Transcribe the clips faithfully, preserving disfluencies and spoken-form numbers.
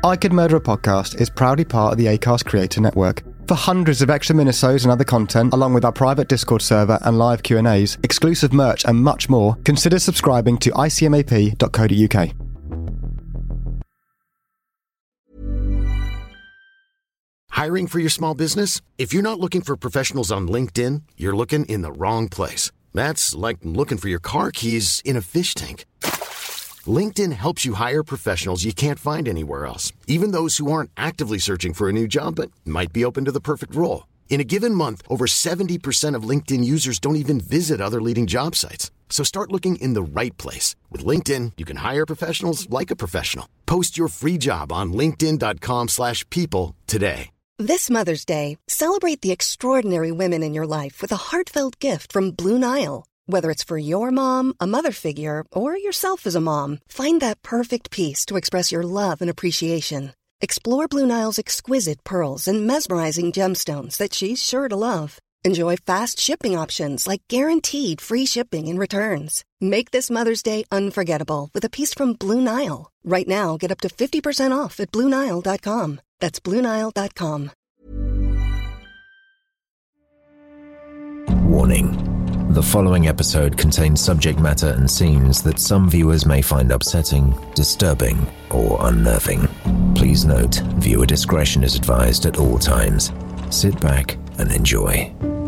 I Could Murder a Podcast is proudly part of the Acast Creator Network. For hundreds of extra minisodes and other content, along with our private Discord server and live Q and A's, exclusive merch and much more, consider subscribing to I C M A P dot co dot U K. Hiring for your small business? If you're not looking for professionals on LinkedIn, you're looking in the wrong place. That's like looking for your car keys in a fish tank. LinkedIn helps you hire professionals you can't find anywhere else, even those who aren't actively searching for a new job but might be open to the perfect role. In a given month, over seventy percent of LinkedIn users don't even visit other leading job sites. So start looking in the right place. With LinkedIn, you can hire professionals like a professional. Post your free job on linkedin dot com slash people today. This Mother's Day, celebrate the extraordinary women in your life with a heartfelt gift from Blue Nile. Whether it's for your mom, a mother figure, or yourself as a mom, find that perfect piece to express your love and appreciation. Explore Blue Nile's exquisite pearls and mesmerizing gemstones that she's sure to love. Enjoy fast shipping options like guaranteed free shipping and returns. Make this Mother's Day unforgettable with a piece from Blue Nile. Right now, get up to fifty percent off at blue nile dot com. That's blue nile dot com. Warning. The following episode contains subject matter and scenes that some viewers may find upsetting, disturbing, or unnerving. Please note, viewer discretion is advised at all times. Sit back and enjoy.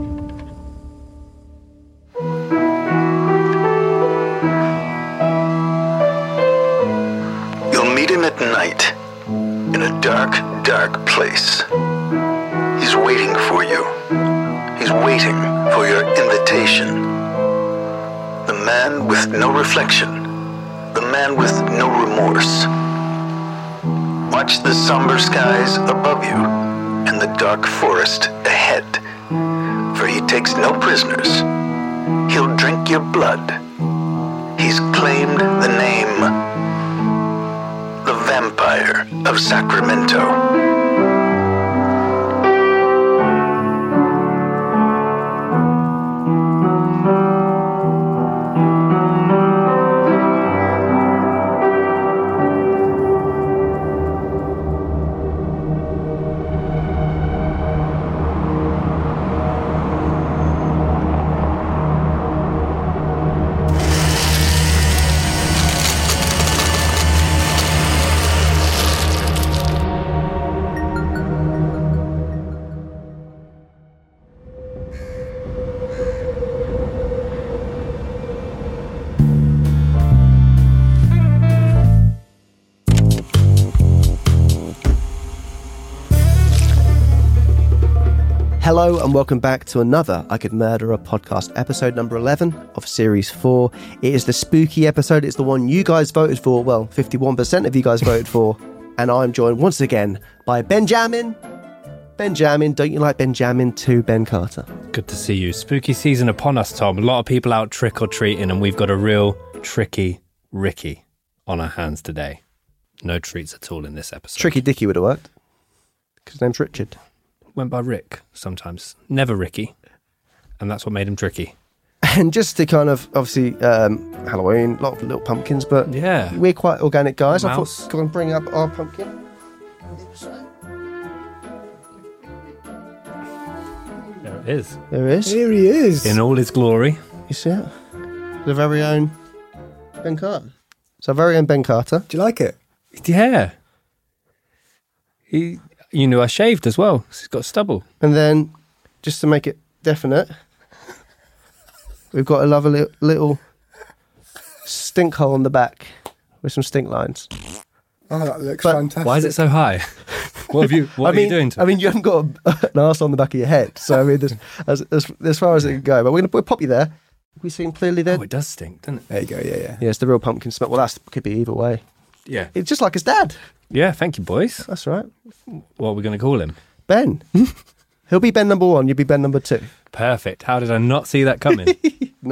You'll meet him at night, in a dark, dark place. He's waiting for you. He's waiting for your invitation. The man with no reflection. The man with no remorse. Watch the somber skies above you and the dark forest ahead. For he takes no prisoners. He'll drink your blood. He's claimed the name. The Vampire of Sacramento. Hello and welcome back to another I Could Murder a Podcast, episode number eleven of series four. It is the spooky episode. It's the one you guys voted for. Well, fifty-one percent of you guys voted for. And I'm joined once again by Benjamin. Benjamin, don't you like Benjamin too, Ben Carter? Good to see you. Spooky season upon us, Tom. A lot of people out trick-or-treating and we've got a real tricky Ricky on our hands today. No treats at all in this episode. Tricky Dicky would have worked. Because his name's Richard. Went by Rick sometimes. Never Ricky. And that's what made him tricky. And just to kind of, obviously, um, Halloween, a lot of little pumpkins, but yeah, we're quite organic guys. Mouse. I thought, go and bring up our pumpkin. There it is. There it is. Here he is. In all his glory. You see it? The very own Ben Carter. So very own Ben Carter. Do you like it? Yeah. He... You knew I shaved as well. He's got stubble. And then, just to make it definite, we've got a lovely little stink hole on the back with some stink lines. Oh, that looks But fantastic. Why is it so high? What have you? What I are mean, you doing to I mean, you haven't got a, an arse on the back of your head. So, I mean, there's, as, as, as far as it can go. But we're going to we'll pop you there. We seen clearly there. Oh, it does stink, doesn't it? There you go, yeah, yeah. Yeah, it's the real pumpkin smell. Well, that could be either way. Yeah. It's just like his dad. Yeah, thank you, boys. That's right. What are we going to call him? Ben. He'll be Ben number one, you'll be Ben number two. Perfect. How did I not see that coming? No.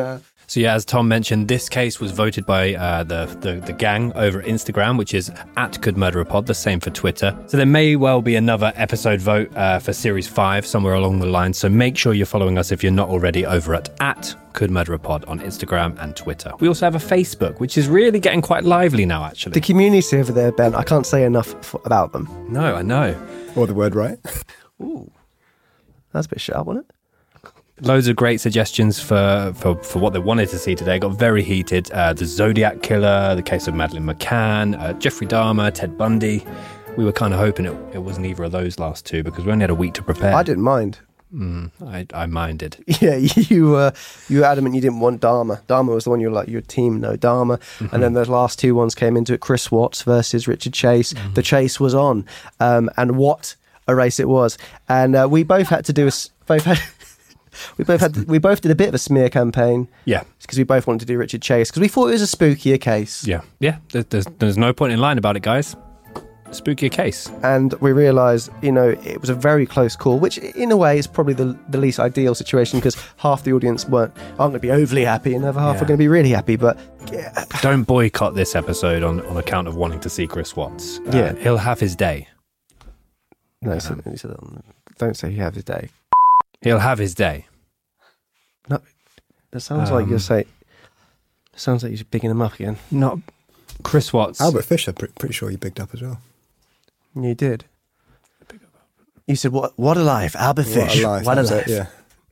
So yeah, as Tom mentioned, this case was voted by uh, the, the the gang over at Instagram, which is at Could Murder a Pod, the same for Twitter. So there may well be another episode vote uh, for Series five somewhere along the line. So make sure you're following us if you're not already over at at Could Murder a Pod on Instagram and Twitter. We also have a Facebook, which is really getting quite lively now, actually. The community over there, Ben, I can't say enough f- about them. No, I know. Or the word right. Ooh, that's a bit sharp, wasn't it? Loads of great suggestions for, for, for what they wanted to see today. Got very heated. Uh, the Zodiac Killer, the case of Madeleine McCann, uh, Jeffrey Dahmer, Ted Bundy. We were kind of hoping it, it wasn't either of those last two because we only had a week to prepare. I didn't mind. Mm, I, I minded. Yeah, you uh, you were adamant you didn't want Dahmer. Dahmer was the one you were like, your team, no Dahmer. Mm-hmm. And then the last two ones came into it, Chris Watts versus Richard Chase. Mm-hmm. The chase was on. Um, and what a race it was. And uh, we both had to do a... Both had, We both had we both did a bit of a smear campaign. Yeah, because we both wanted to do Richard Chase because we thought it was a spookier case. Yeah, yeah. There's, there's there's no point in lying about it, guys. Spookier case. And we realised, you know, it was a very close call, which in a way is probably the, the least ideal situation because half the audience weren't aren't going to be overly happy and the other half yeah. are going to be really happy. But yeah. Don't boycott this episode on, on account of wanting to see Chris Watts. Uh, yeah, he'll have his day. No, so, so don't say he'll have his day. He'll have his day. No, that sounds um, like you're saying. Sounds like you're bigging him up again. Not Chris Watts. Albert Fisher, pretty, pretty sure you bigged up as well. You did. You said, "What? What a life, Albert What Fish! a life, what a life!" It, yeah.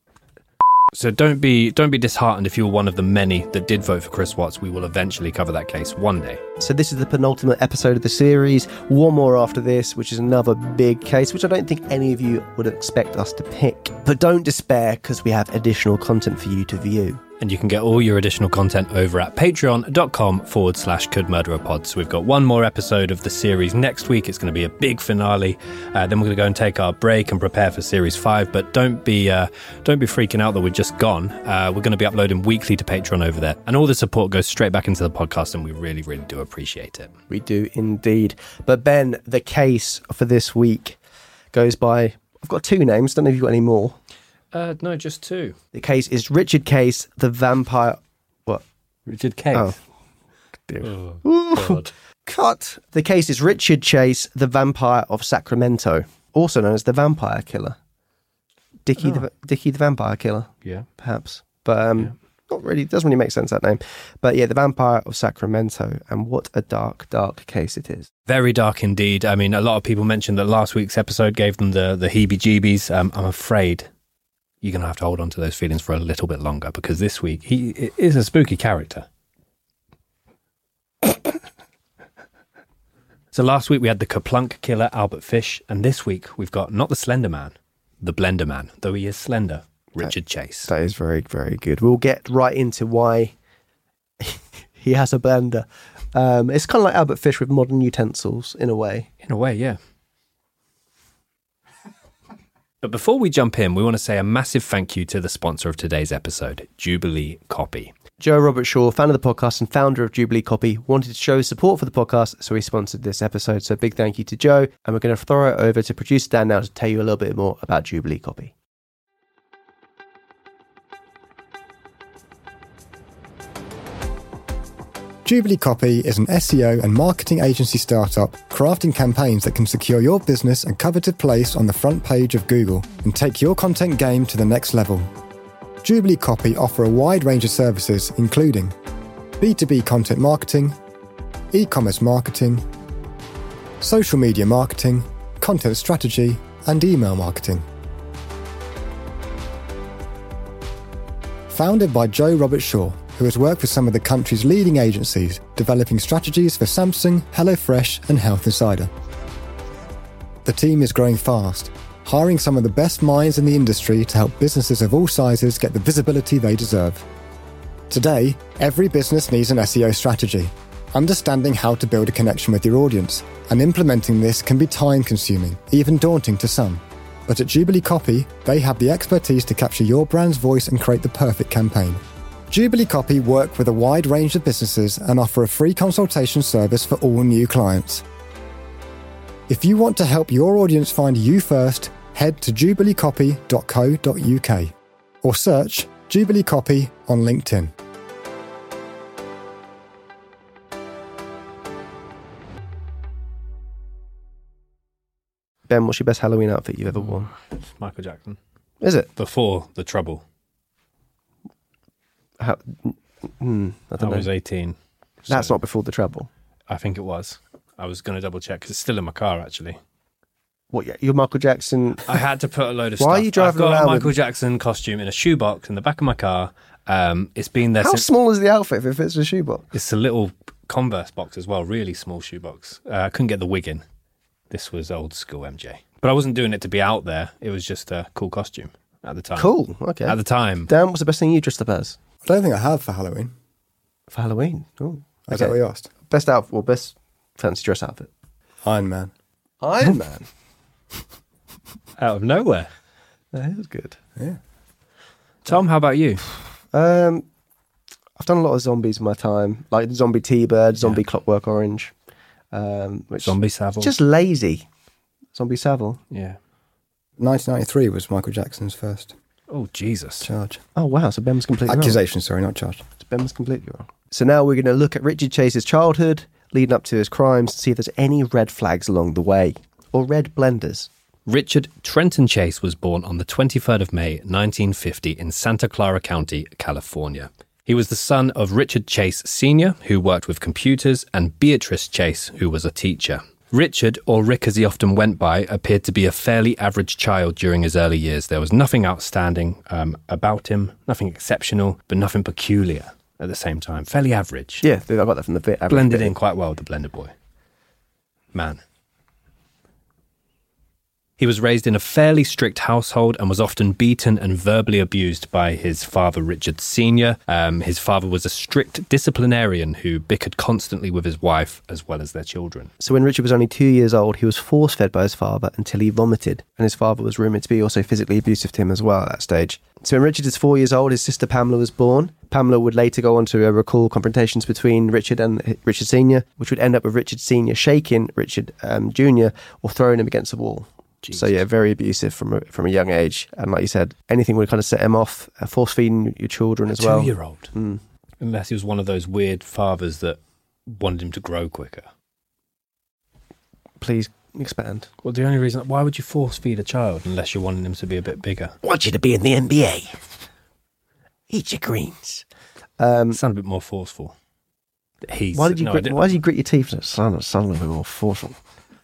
So don't be don't be disheartened if you're one of the many that did vote for Chris Watts. We will eventually cover that case one day. So this is the penultimate episode of the series. One more after this, which is another big case, which I don't think any of you would expect us to pick. But don't despair, because we have additional content for you to view. And you can get all your additional content over at patreon.com forward slash Could Murder a Pod. So we've got one more episode of the series next week. It's going to be a big finale. Uh, then we're going to go and take our break and prepare for series five. But don't be uh, don't be freaking out that we're just gone. Uh, we're going to be uploading weekly to Patreon over there. And all the support goes straight back into the podcast. And we really, really do appreciate it. We do indeed. But Ben, the case for this week goes by, I've got two names. Don't know if you've got any more. Uh, no, just two. The case is Richard Case, the vampire... What? Richard Case? Oh. Dear. Oh, God. Cut. The case is Richard Chase, the vampire of Sacramento, also known as the vampire killer. Dickie, oh. the, Dickie the vampire killer. Yeah. Perhaps. But um, yeah. not really, doesn't really make sense, that name. But yeah, the vampire of Sacramento. And what a dark, dark case it is. Very dark indeed. I mean, a lot of people mentioned that last week's episode gave them the, the heebie-jeebies. Um, I'm afraid... you're going to have to hold on to those feelings for a little bit longer because this week he is a spooky character. So last week we had the Kaplunk killer, Albert Fish, and this week we've got not the Slender Man, the Blender Man, though he is slender, Richard that, Chase. That is very, very good. We'll get right into why he has a blender. Um, it's kind of like Albert Fish with modern utensils, in a way. In a way, yeah. But before we jump in, we want to say a massive thank you to the sponsor of today's episode, Jubilee Copy. Joe Robert Shaw, fan of the podcast and founder of Jubilee Copy, wanted to show his support for the podcast, so he sponsored this episode. So big thank you to Joe. And we're going to throw it over to producer Dan now to tell you a little bit more about Jubilee Copy. Jubilee Copy is an S E O and marketing agency startup crafting campaigns that can secure your business a coveted place on the front page of Google and take your content game to the next level. Jubilee Copy offer a wide range of services including B two B content marketing, e-commerce marketing, social media marketing, content strategy, and email marketing. Founded by Joe Robert Shaw, who has worked with some of the country's leading agencies, developing strategies for Samsung, HelloFresh, and Health Insider. The team is growing fast, hiring some of the best minds in the industry to help businesses of all sizes get the visibility they deserve. Today, every business needs an S E O strategy. Understanding how to build a connection with your audience, and implementing this can be time-consuming, even daunting to some. But at Jubilee Copy, they have the expertise to capture your brand's voice and create the perfect campaign. Jubilee Copy work with a wide range of businesses and offer a free consultation service for all new clients. If you want to help your audience find you first, head to jubilee copy dot co dot uk or search Jubilee Copy on LinkedIn. Ben, what's your best Halloween outfit you've ever worn? Michael Jackson. Is it? Before the trouble. How, mm, I I don't know. was eighteen. That's so not before the trouble. I think it was. I was going to double check because it's still in my car, actually. What, yeah, you're Michael Jackson? I had to put a load of Why stuff. are you driving I've got around a Michael with- Jackson costume in a shoebox in the back of my car. Um, it's been there How since... small is the outfit if it fits in a shoebox? It's a little Converse box as well, really small shoebox. Uh, I couldn't get the wig in. This was old school M J. But I wasn't doing it to be out there. It was just a cool costume at the time. Cool, okay. At the time. Dan, what's the best thing you dressed up as? I don't think I have for Halloween. For Halloween? Oh, Is that what you asked? Best outfit, or best fancy dress outfit? Iron Man. Iron Man. Out of nowhere. That was good. Yeah. Tom, how about you? Um, I've done a lot of zombies in my time, like Zombie T-Bird, Zombie Clockwork Orange. Um, which Zombie Savile. Just lazy. Zombie Savile. Yeah. nineteen ninety-three was Michael Jackson's first Oh, Jesus. charge. Oh, wow. So Ben was completely wrong. Accusation, sorry, not charge. So Ben was completely wrong. So now we're going to look at Richard Chase's childhood, leading up to his crimes, to see if there's any red flags along the way, or red blenders. Richard Trenton Chase was born on the twenty-third of May, nineteen fifty, in Santa Clara County, California. He was the son of Richard Chase Senior, who worked with computers, and Beatrice Chase, who was a teacher. Richard, or Rick as he often went by, appeared to be a fairly average child during his early years. There was nothing outstanding um, about him, nothing exceptional, but nothing peculiar at the same time. Fairly average. Yeah, I got that from the bit. Blended bit. in quite well, the blended boy. Man. He was raised in a fairly strict household and was often beaten and verbally abused by his father, Richard Senior Um, his father was a strict disciplinarian who bickered constantly with his wife as well as their children. So when Richard was only two years old, he was force-fed by his father until he vomited. And his father was rumoured to be also physically abusive to him as well at that stage. So when Richard is four years old, his sister Pamela was born. Pamela would later go on to uh, recall confrontations between Richard and Richard Senior, which would end up with Richard Senior shaking Richard um, Junior or throwing him against the wall. Jesus. So yeah, very abusive from a, from a young age. And like you said, anything would kind of set him off, uh, force-feeding your children as well. Two-year-old. Mm. Unless he was one of those weird fathers that wanted him to grow quicker. Please expand. Well, the only reason... Why would you force-feed a child unless you're wanting him to be a bit bigger? Want you to be in the N B A. Eat your greens. Um, Sound a bit more forceful. He's, why did you no, I grit, didn't- why did you grit your teeth? It sounded, sounded a little bit more forceful.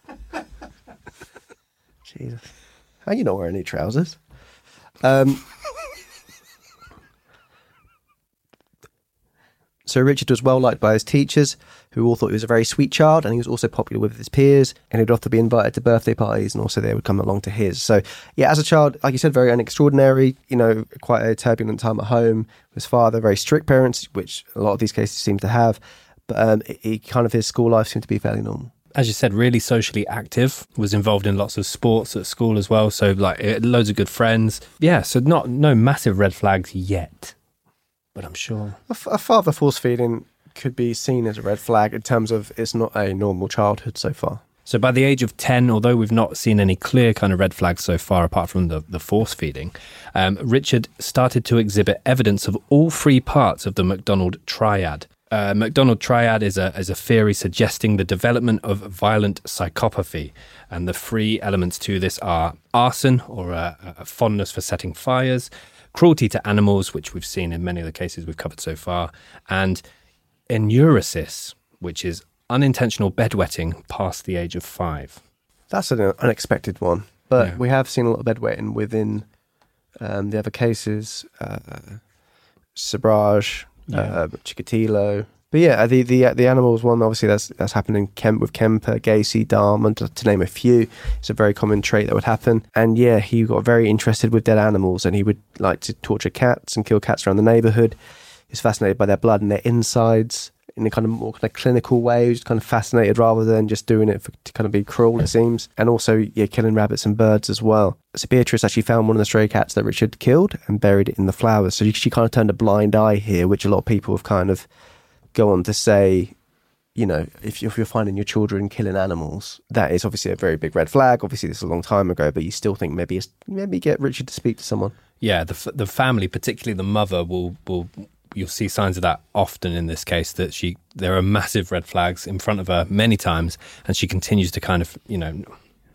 Jesus. How you not wearing any trousers? Um, so Richard was well liked by his teachers, who all thought he was a very sweet child, and he was also popular with his peers, and he'd often be invited to birthday parties, and also they would come along to his. So, yeah, as a child, like you said, very unextraordinary, you know, quite a turbulent time at home. His father, very strict parents, which a lot of these cases seem to have, but um, he kind of his school life seemed to be fairly normal. As you said, really socially active, was involved in lots of sports at school as well. So like eh, loads of good friends. Yeah, so not no massive red flags yet, but I'm sure. A, f- a father force feeding could be seen as a red flag in terms of it's not a normal childhood so far. So by the age of ten, although we've not seen any clear kind of red flags so far, apart from the, the force feeding, um, Richard started to exhibit evidence of all three parts of the McDonald triad. Uh, McDonald triad is a is a theory suggesting the development of violent psychopathy, and the three elements to this are arson, or a, a fondness for setting fires, cruelty to animals, which we've seen in many of the cases we've covered so far, and enuresis, which is unintentional bedwetting past the age of five. That's an unexpected one, but Yeah. we have seen a lot of bedwetting within um, the other cases, uh, Sabraj, Yeah. uh, Chikatilo. But yeah, the the the animals one, obviously that's that's happened in Kemp with Kemper, Gacy, Dahmer, to, to name a few. It's a very common trait that would happen. And yeah, he got very interested with dead animals, and he would like to torture cats and kill cats around the neighbourhood. He's fascinated by their blood and their insides in a kind of more kind of clinical way. He was kind of fascinated rather than just doing it for, to kind of be cruel, it seems. And also, yeah, killing rabbits and birds as well. So Beatrice actually found one of the stray cats that Richard killed and buried it in the flowers. So she kind of turned a blind eye here, which a lot of people have kind of go on to say, you know, if you're, if you're finding your children killing animals, that is obviously a very big red flag. Obviously, this is a long time ago, but you still think maybe it's, maybe get Richard to speak to someone. Yeah, the f- the family, particularly the mother, will will you'll see signs of that often in this case. That she there are massive red flags in front of her many times, and she continues to kind of you know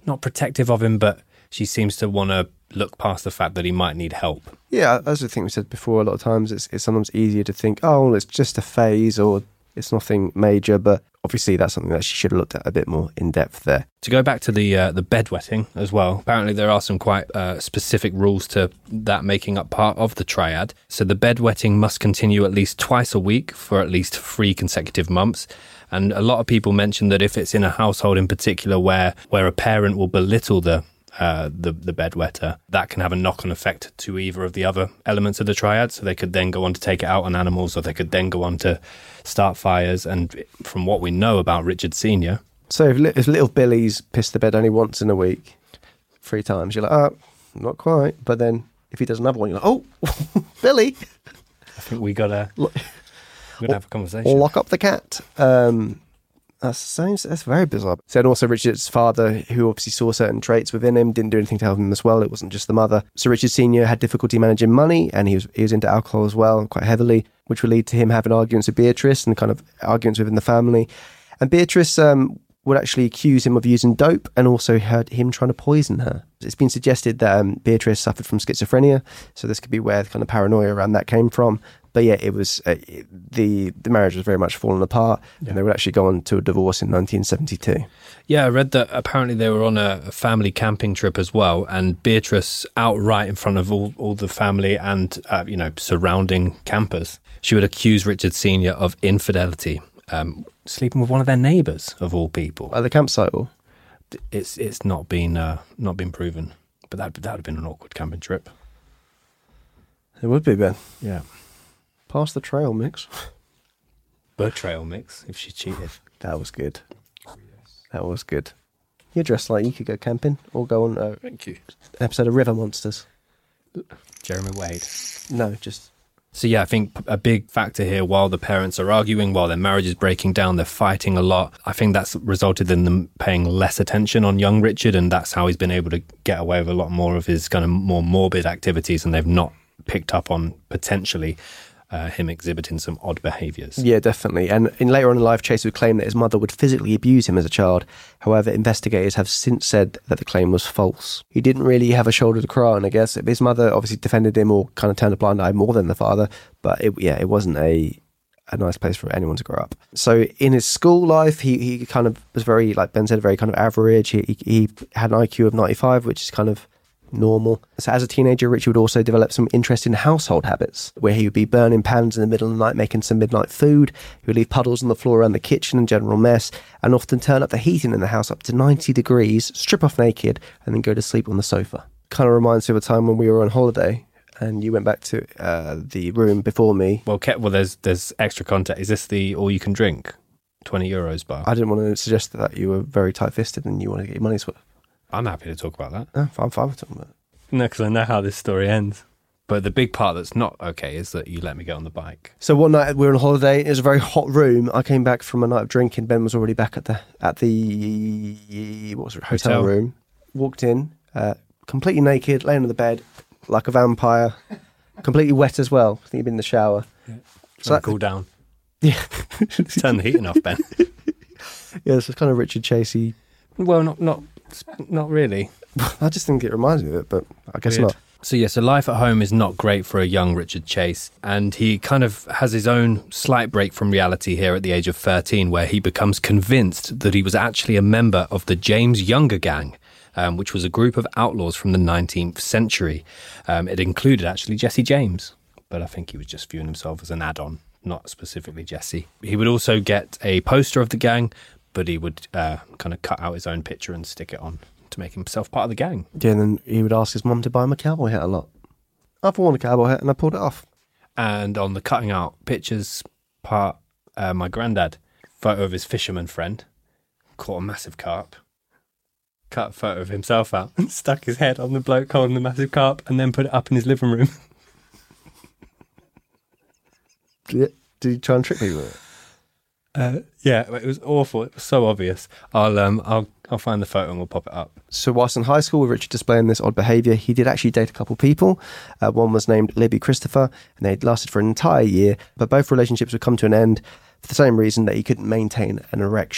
not protective of him, but she seems to want to look past the fact that he might need help. Yeah, as I think we said before, a lot of times it's, it's sometimes easier to think, oh, well, it's just a phase or it's nothing major, but obviously that's something that she should have looked at a bit more in depth there. To go back to the uh, the bedwetting as well, apparently there are some quite uh, specific rules to that making up part of the triad. So the bedwetting must continue at least twice a week for at least three consecutive months. And a lot of people mention that if it's in a household in particular where, where a parent will belittle the Uh, the the bedwetter, that can have a knock-on effect to either of the other elements of the triad. So they could then go on to take it out on animals, or they could then go on to start fires. And from what we know about Richard Senior, so if, li- if little Billy's pissed the bed only once in a week, three times, you're like, oh, not quite. But then if he does another one, you're like, oh, Billy. I think we gotta we gotta have a conversation. Lock up the cat. Um, That's sounds that's very bizarre. So, and also Richard's father, who obviously saw certain traits within him, didn't do anything to help him as well. It wasn't just the mother. So Richard Senior had difficulty managing money, and he was he was into alcohol as well, quite heavily, which would lead to him having arguments with Beatrice and kind of arguments within the family. And Beatrice um, would actually accuse him of using dope, and also heard him trying to poison her. It's been suggested that um, Beatrice suffered from schizophrenia, so this could be where the kind of paranoia around that came from. But yeah, it was uh, the the marriage was very much falling apart, yeah. And they would actually go on to a divorce in nineteen seventy-two. Yeah, I read that apparently they were on a, a family camping trip as well, and Beatrice, outright in front of all, all the family and uh, you know surrounding campers, she would accuse Richard Senior of infidelity, um, sleeping with one of their neighbours of all people at the campsite. Or it's it's not been uh, not been proven, but that that would have been an awkward camping trip. It would be, Ben. Yeah. Pass the trail mix. The trail mix, if she cheated. That was good. That was good. You're dressed like you could go camping or go on uh, Thank you. an episode of River Monsters. Jeremy Wade. No, just... So yeah, I think a big factor here, while the parents are arguing, while their marriage is breaking down, they're fighting a lot. I think that's resulted in them paying less attention on young Richard, and that's how he's been able to get away with a lot more of his kind of more morbid activities, and they've not picked up on potentially... Uh, him exhibiting some odd behaviours. Yeah, definitely. And in later on in life, Chase would claim that his mother would physically abuse him as a child. However, investigators have since said that the claim was false. He didn't really have a shoulder to cry on, I guess. His mother obviously defended him or kind of turned a blind eye more than the father. But it, yeah, it wasn't a a nice place for anyone to grow up. So in his school life, he, he kind of was very, like Ben said, very kind of average. He, he, he had an I Q of ninety-five, which is kind of normal. So as a teenager, Richard would also develop some interest in household habits, where he would be burning pans in the middle of the night, making some midnight food. He would leave puddles on the floor around the kitchen and general mess, and often turn up the heating in the house up to ninety degrees, strip off naked, and then go to sleep on the sofa. Kind of reminds me of a time when we were on holiday and you went back to uh, the room before me. Well, Ke- well, there's there's extra context. Is this the all you can drink twenty euros bar? I didn't want to suggest that you were very tight-fisted and you want to get your money's worth. I'm happy to talk about that. No, I'm fine with talking about it. No, because I know how this story ends. But the big part that's not okay is that you let me get on the bike. So one night we were on holiday. It was a very hot room. I came back from a night of drinking. Ben was already back at the at the what was it, hotel, hotel. room. Walked in, uh, completely naked, laying on the bed like a vampire, completely wet as well. I think he'd been in the shower. Yeah. So that, cool down. Yeah, turn the heating off, Ben. Yeah, it's kind of Richard Chasey. Well, not not not really. I just think it reminds me of it, but I guess Weird. not. So yeah, so life at home is not great for a young Richard Chase, and he kind of has his own slight break from reality here at the age of thirteen, where he becomes convinced that he was actually a member of the James Younger Gang, um, which was a group of outlaws from the nineteenth century. Um, it included actually Jesse James, but I think he was just viewing himself as an add-on, not specifically Jesse. He would also get a poster of the gang, but he would uh, kind of cut out his own picture and stick it on to make himself part of the gang. Yeah, and then he would ask his mum to buy him a cowboy hat a lot. I've worn a cowboy hat and I pulled it off. And on the cutting out pictures part, uh, my granddad, photo of his fisherman friend, caught a massive carp, cut a photo of himself out and stuck his head on the bloke holding the massive carp and then put it up in his living room. Did he try and trick me with it? Uh, yeah, it was awful. It was so obvious. I'll um, I'll I'll find the photo and we'll pop it up. So whilst in high school with Richard displaying this odd behaviour, he did actually date a couple of people. Uh, one was named Libby Christopher, and they lasted for an entire year, but both relationships would come to an end for the same reason, that he couldn't maintain an erection.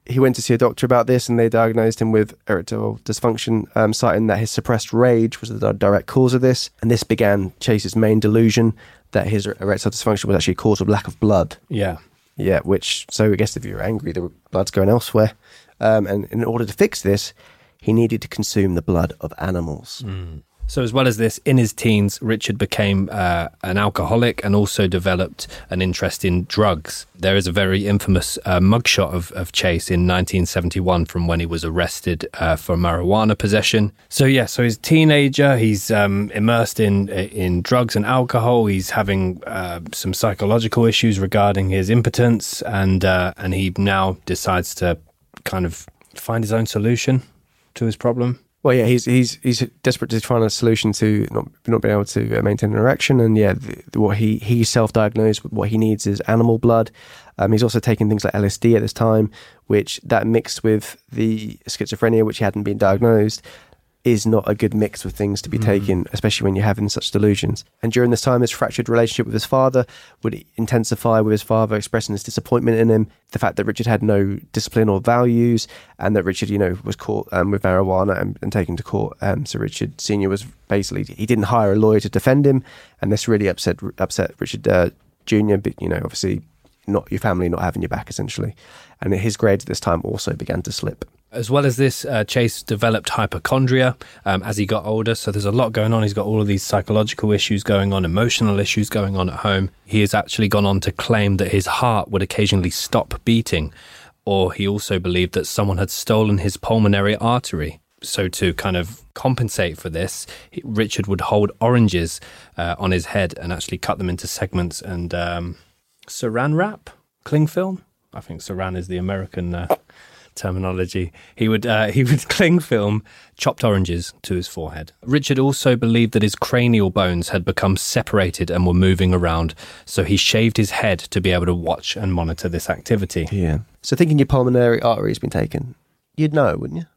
He went to see a doctor about this, and they diagnosed him with erectile dysfunction, um, citing that his suppressed rage was the direct cause of this. And this began Chase's main delusion that his erectile dysfunction was actually a cause of lack of blood. Yeah. Yeah, which, so I guess if you're angry, the blood's going elsewhere. Um, and in order to fix this, he needed to consume the blood of animals. Mm. So as well as this, in his teens, Richard became uh, an alcoholic and also developed an interest in drugs. There is a very infamous uh, mugshot of, of Chase in nineteen seventy-one from when he was arrested uh, for marijuana possession. So yeah, so he's a teenager, he's um, immersed in in drugs and alcohol, he's having uh, some psychological issues regarding his impotence, and uh, and he now decides to kind of find his own solution to his problem. Well, yeah, he's he's he's desperate to find a solution to not not being able to maintain an erection, and yeah, the, the, what he he self-diagnosed with what he needs is animal blood. Um, he's also taking things like L S D at this time, which that mixed with the schizophrenia, which he hadn't been diagnosed, is not a good mix of things to be mm. taken, especially when you're having such delusions. And during this time, his fractured relationship with his father would intensify, with his father expressing his disappointment in him, the fact that Richard had no discipline or values, and that Richard, you know, was caught um, with marijuana and, and taken to court. Um, so Richard Senior was basically, he didn't hire a lawyer to defend him, and this really upset upset Richard uh, Junior, but, you know, obviously not your family not having your back, essentially. And his grades at this time also began to slip. As well as this, uh, Chase developed hypochondria um, as he got older. So there's a lot going on. He's got all of these psychological issues going on, emotional issues going on at home. He has actually gone on to claim that his heart would occasionally stop beating, or he also believed that someone had stolen his pulmonary artery. So to kind of compensate for this, Richard would hold oranges uh, on his head and actually cut them into segments and um, saran wrap, cling film. I think saran is the American uh, terminology. He would uh, he would cling film chopped oranges to his forehead. Richard also believed that his cranial bones had become separated and were moving around, so he shaved his head to be able to watch and monitor this activity. Yeah. So thinking your pulmonary artery has been taken, you'd know, wouldn't you?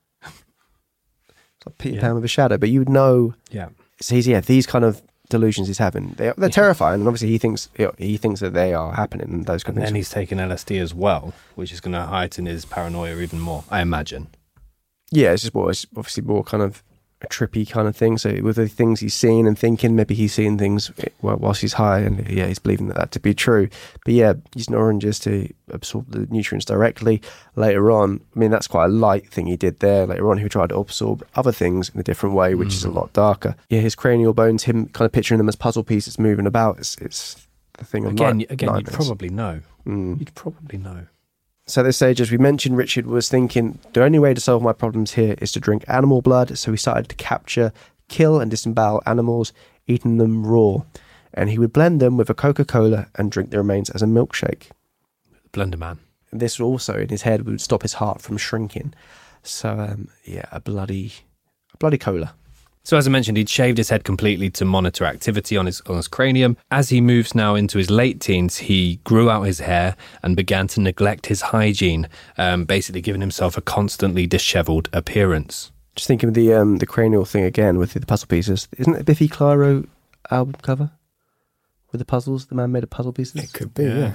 It's like Peter Yeah. Pan with a shadow, but you would know. Yeah. So he's, yeah, these kind of delusions he's having, they're, they're Yeah. terrifying, and obviously he thinks he thinks that they are happening, and those kind And of then things. he's taken L S D as well, which is going to heighten his paranoia even more, I imagine. Yeah, it's just more, it's obviously more kind of a trippy kind of thing. So with the things he's seeing and thinking, maybe he's seeing things whilst he's high, and yeah, he's believing that, that to be true. But yeah, using oranges to absorb the nutrients directly. Later on, I mean, that's quite a light thing he did there. Later on, he tried to absorb other things in a different way, which mm. is a lot darker. Yeah, his cranial bones, him kind of picturing them as puzzle pieces moving about, it's, it's the thing of Again, night, again you'd nightmares. probably know. Mm. You'd probably know. So at this stage, as we mentioned, Richard was thinking, the only way to solve my problems here is to drink animal blood. So he started to capture, kill and disembowel animals, eating them raw. And he would blend them with a Coca-Cola and drink the remains as a milkshake. Blender man. And this also, in his head, would stop his heart from shrinking. So, um, yeah, a bloody, a bloody cola. So as I mentioned, he'd shaved his head completely to monitor activity on his on his cranium. As he moves now into his late teens, he grew out his hair and began to neglect his hygiene, um, basically giving himself a constantly dishevelled appearance. Just thinking of the um, the cranial thing again with the puzzle pieces. Isn't it a Biffy Clyro album cover? With the puzzles? The man made of puzzle pieces? It could be, yeah. yeah.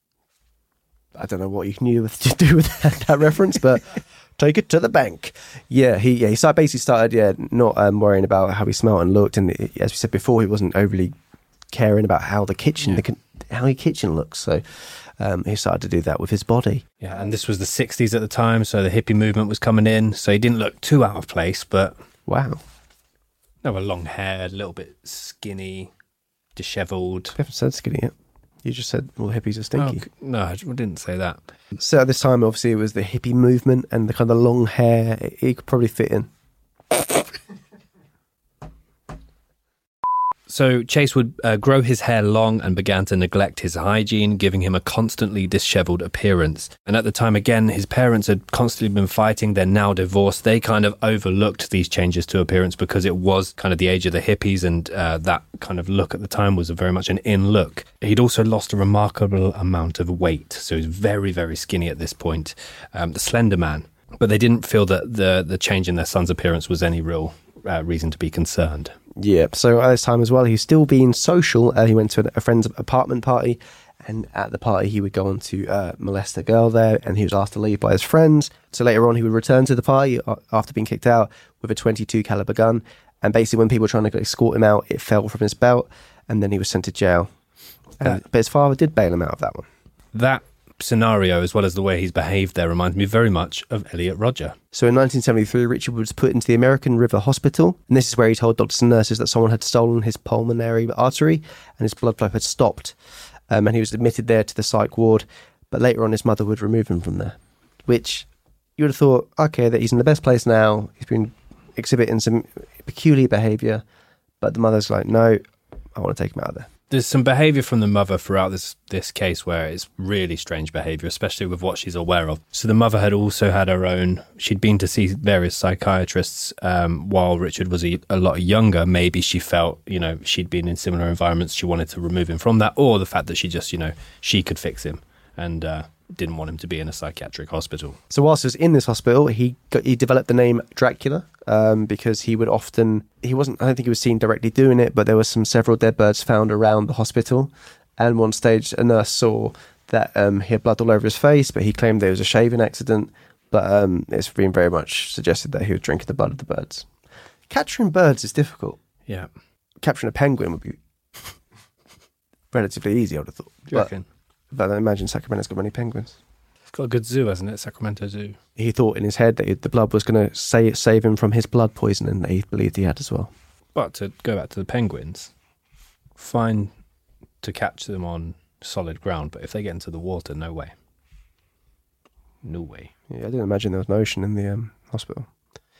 I don't know what you can do with, to do with that, that reference, but... Take it to the bank. Yeah, he yeah he started, basically started yeah not um, worrying about how he smelled and looked, and it, as we said before, he wasn't overly caring about how the kitchen yeah. the, how the kitchen looks. So um, he started to do that with his body. Yeah, and this was the sixties at the time, so the hippie movement was coming in. So he didn't look too out of place, but wow, no, a long hair, a little bit skinny, dishevelled. I haven't said skinny yet. You just said all hippies are stinky. Oh, no, I didn't say that. So at this time, obviously, it was the hippie movement and the kind of long hair. It, it could probably fit in. So Chase would uh, grow his hair long and began to neglect his hygiene, giving him a constantly dishevelled appearance. And at the time, again, his parents had constantly been fighting. They're now divorced. They kind of overlooked these changes to appearance because it was kind of the age of the hippies, and uh, that kind of look at the time was a very much an in look. He'd also lost a remarkable amount of weight, so he was very, very skinny at this point, um, the slender man. But they didn't feel that the, the change in their son's appearance was any real uh, reason to be concerned. Yeah, so at this time as well, he's still being social. Uh, he went to a friend's apartment party, And at the party, he would go on to uh, molest a girl there, and he was asked to leave by his friends. So later on, he would return to the party after being kicked out with a twenty-two caliber gun. And basically, when people were trying to escort him out, it fell from his belt, and then he was sent to jail. And, but his father did bail him out of that one. That scenario, as well as the way he's behaved there, reminds me very much of Elliot Rodger. So in nineteen seventy-three, Richard was put into the American River Hospital, and this is where he told doctors and nurses that someone had stolen his pulmonary artery and his blood flow had stopped. Um, and he was admitted there to the psych ward, but later on his mother would remove him from there, which you would have thought, okay, that he's in the best place now, he's been exhibiting some peculiar behaviour, but the mother's like, no, I want to take him out of there. There's some behaviour from the mother throughout this this case where it's really strange behaviour, especially with what she's aware of. So the mother had also had her own, she'd been to see various psychiatrists um, while Richard was a, a lot younger. Maybe she felt, you know, she'd been in similar environments, she wanted to remove him from that, or the fact that she just, you know, she could fix him and uh, didn't want him to be in a psychiatric hospital. So whilst he was in this hospital, he got, he developed the name Dracula um, because he would often, he wasn't, I don't think he was seen directly doing it, but there were some several dead birds found around the hospital. And one stage, a nurse saw that um, he had blood all over his face, but he claimed there was a shaving accident. But um, it's been very much suggested that he was drinking the blood of the birds. Capturing birds is difficult. Yeah. Capturing a penguin would be relatively easy, I would have thought. Do you reckon? But I imagine Sacramento's got many penguins. It's got a good zoo, hasn't it? Sacramento Zoo. He thought in his head that the blood was going to save, save him from his blood poisoning that he believed he had as well. But to go back to the penguins, fine to catch them on solid ground, but if they get into the water, no way. No way. Yeah, I didn't imagine there was an ocean in the um, hospital.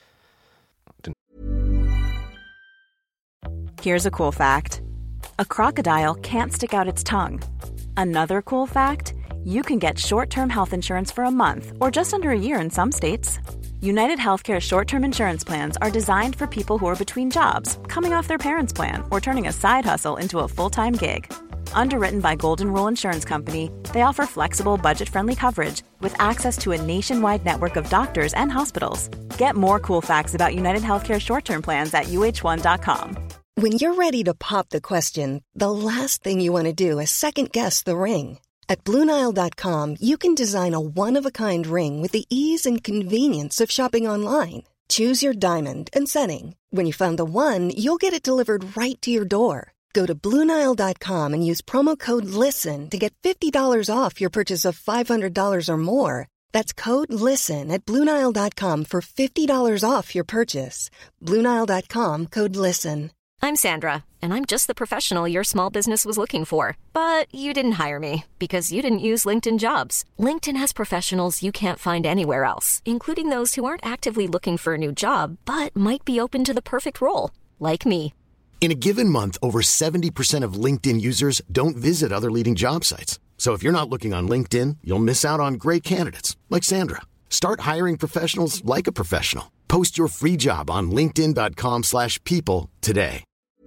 Here's a cool fact. A crocodile can't stick out its tongue. Another cool fact, you can get short-term health insurance for a month or just under a year in some states. United Healthcare short-term insurance plans are designed for people who are between jobs, coming off their parents' plan, or turning a side hustle into a full-time gig. Underwritten by Golden Rule Insurance Company, they offer flexible, budget-friendly coverage with access to a nationwide network of doctors and hospitals. Get more cool facts about United Healthcare short-term plans at U H one dot com. When you're ready to pop the question, the last thing you want to do is second-guess the ring. At Blue Nile dot com, you can design a one-of-a-kind ring with the ease and convenience of shopping online. Choose your diamond and setting. When you find the one, you'll get it delivered right to your door. Go to Blue Nile dot com and use promo code LISTEN to get fifty dollars off your purchase of five hundred dollars or more. That's code LISTEN at Blue Nile dot com for fifty dollars off your purchase. Blue Nile dot com, code LISTEN. I'm Sandra, and I'm just the professional your small business was looking for. But you didn't hire me because you didn't use LinkedIn Jobs. LinkedIn has professionals you can't find anywhere else, including those who aren't actively looking for a new job, but might be open to the perfect role, like me. In a given month, over seventy percent of LinkedIn users don't visit other leading job sites. So if you're not looking on LinkedIn, you'll miss out on great candidates like Sandra. Start hiring professionals like a professional. Post your free job on linkedin dot com slash people today.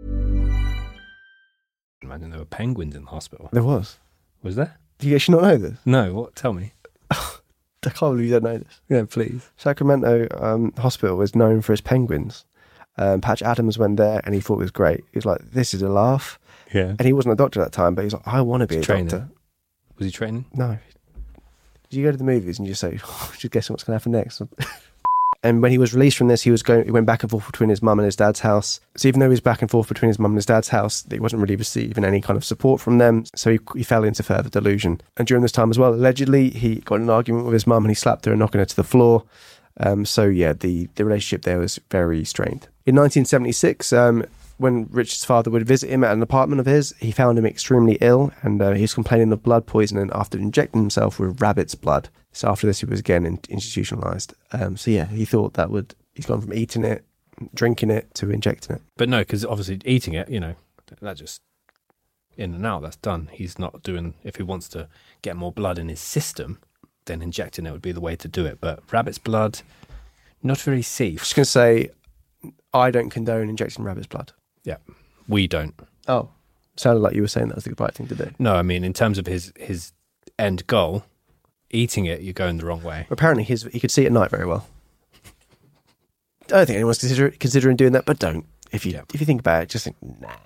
Imagine there were penguins in the hospital. There was. Was there? Do you actually not know this? No, what? Tell me. I can't believe you don't know this. Yeah, please. Sacramento um, Hospital is known for its penguins. Um, Patch Adams went there and he thought it was great. He was like, this is a laugh. Yeah. And he wasn't a doctor at that time, but he was like, I want to be a training. doctor. Was he training? No. Did you go to the movies and you just say, oh, just guessing what's going to happen next? And when he was released from this, he was going. He went back and forth between his mum and his dad's house. So even though he was back and forth between his mum and his dad's house, he wasn't really receiving any kind of support from them. So he, he fell into further delusion. And during this time as well, allegedly, he got in an argument with his mum and he slapped her, knocking her to the floor. Um, so yeah, the, the relationship there was very strained. In nineteen seventy-six, um, when Richard's father would visit him at an apartment of his, he found him extremely ill and uh, he was complaining of blood poisoning after injecting himself with rabbit's blood. So after this, he was again in, institutionalized. Um, so yeah, he thought that would, he's gone from eating it, drinking it, to injecting it. But no, because obviously eating it, you know, that just, in and out, that's done. He's not doing, if he wants to get more blood in his system, then injecting it would be the way to do it. But rabbit's blood, not very safe. I'm just going to say, I don't condone injecting rabbit's blood. Yeah, we don't. Oh, sounded like you were saying that was the right thing to do. No, I mean, in terms of his, his end goal, eating it, you're going the wrong way. Apparently, his, he could see at night very well. I don't think anyone's consider, considering doing that, but don't. If you yeah. if you think about it, just think, nah.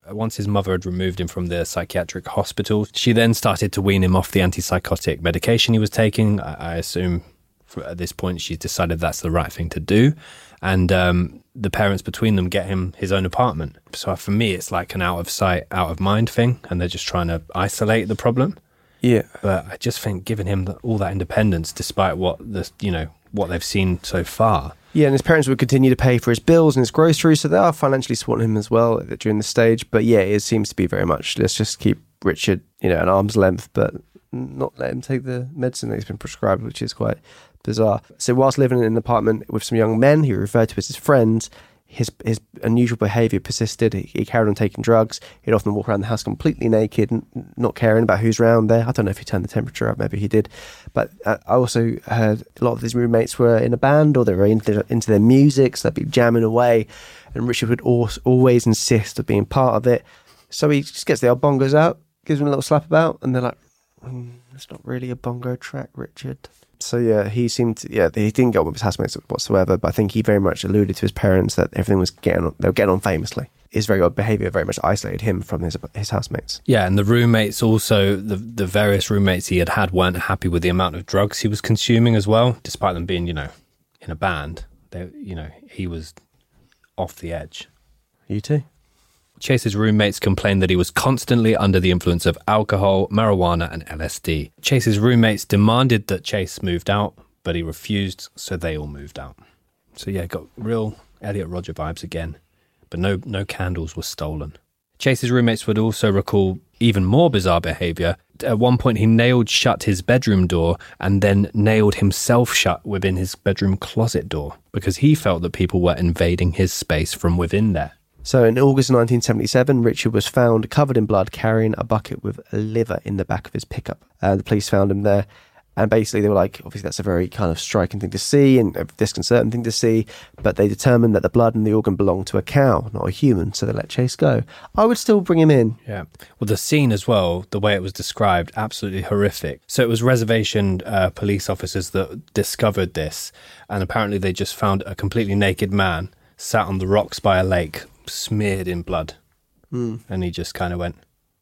Once his mother had removed him from the psychiatric hospital, she then started to wean him off the antipsychotic medication he was taking. I, I assume for, at this point she's decided that's the right thing to do. And um, the parents between them get him his own apartment. So for me, it's like an out of sight, out of mind thing, and they're just trying to isolate the problem. Yeah. But I just think giving him the, all that independence, despite what the you know what they've seen so far. Yeah, and his parents would continue to pay for his bills and his groceries, so they are financially supporting him as well during the stage. But yeah, it seems to be very much, let's just keep Richard, you know, at arm's length, but not let him take the medicine that he's been prescribed, which is quite bizarre. So whilst living in an apartment with some young men who he referred to as his friends, his his unusual behaviour persisted. He, he carried on taking drugs. He'd often walk around the house completely naked, n- not caring about who's around there. I don't know if he turned the temperature up, maybe he did. But uh, I also heard a lot of his roommates were in a band or they were into, into their music, so they'd be jamming away. And Richard would al- always insist on being part of it. So he just gets the old bongos out, gives them a little slap about, and they're like, mm, it's not really a bongo track, Richard. So yeah, he seemed to, yeah, he didn't get on with his housemates whatsoever, but I think he very much alluded to his parents that everything was getting on, they were getting on famously. His very odd behaviour very much isolated him from his his housemates. Yeah, and the roommates also, the the various roommates he had had weren't happy with the amount of drugs he was consuming as well, despite them being, you know, in a band. They, you know, he was off the edge. You too? Chase's roommates complained that he was constantly under the influence of alcohol, marijuana, and L S D. Chase's roommates demanded that Chase moved out, but he refused, so they all moved out. So yeah, got real Elliot Rodger vibes again, but no no candles were stolen. Chase's roommates would also recall even more bizarre behaviour. At one point, he nailed shut his bedroom door and then nailed himself shut within his bedroom closet door because he felt that people were invading his space from within there. So in August nineteen seventy-seven, Richard was found covered in blood carrying a bucket with liver in the back of his pickup. Uh, the police found him there. And basically they were like, obviously that's a very kind of striking thing to see and a disconcerting thing to see. But they determined that the blood and the organ belonged to a cow, not a human. So they let Chase go. I would still bring him in. Yeah. Well, the scene as well, the way it was described, absolutely horrific. So it was reservation uh, police officers that discovered this. And apparently they just found a completely naked man sat on the rocks by a lake, smeared in blood. Mm. And he just kind of went,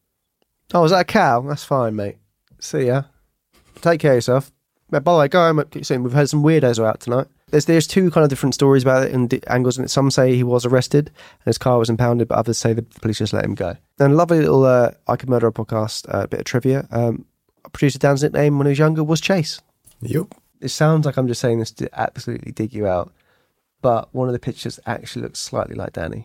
oh, is that a cow? That's fine, mate. See ya. Take care of yourself. By the way, go home. Soon. We've heard some weirdos are out tonight. There's there's two kind of different stories about it and di- angles in it. Some say he was arrested and his car was impounded, but others say the police just let him go. And a lovely little uh, I Could Murder a podcast, a uh, bit of trivia. Um, producer Dan's nickname when he was younger was Chase. Yep. It sounds like I'm just saying this to absolutely dig you out, but one of the pictures actually looks slightly like Danny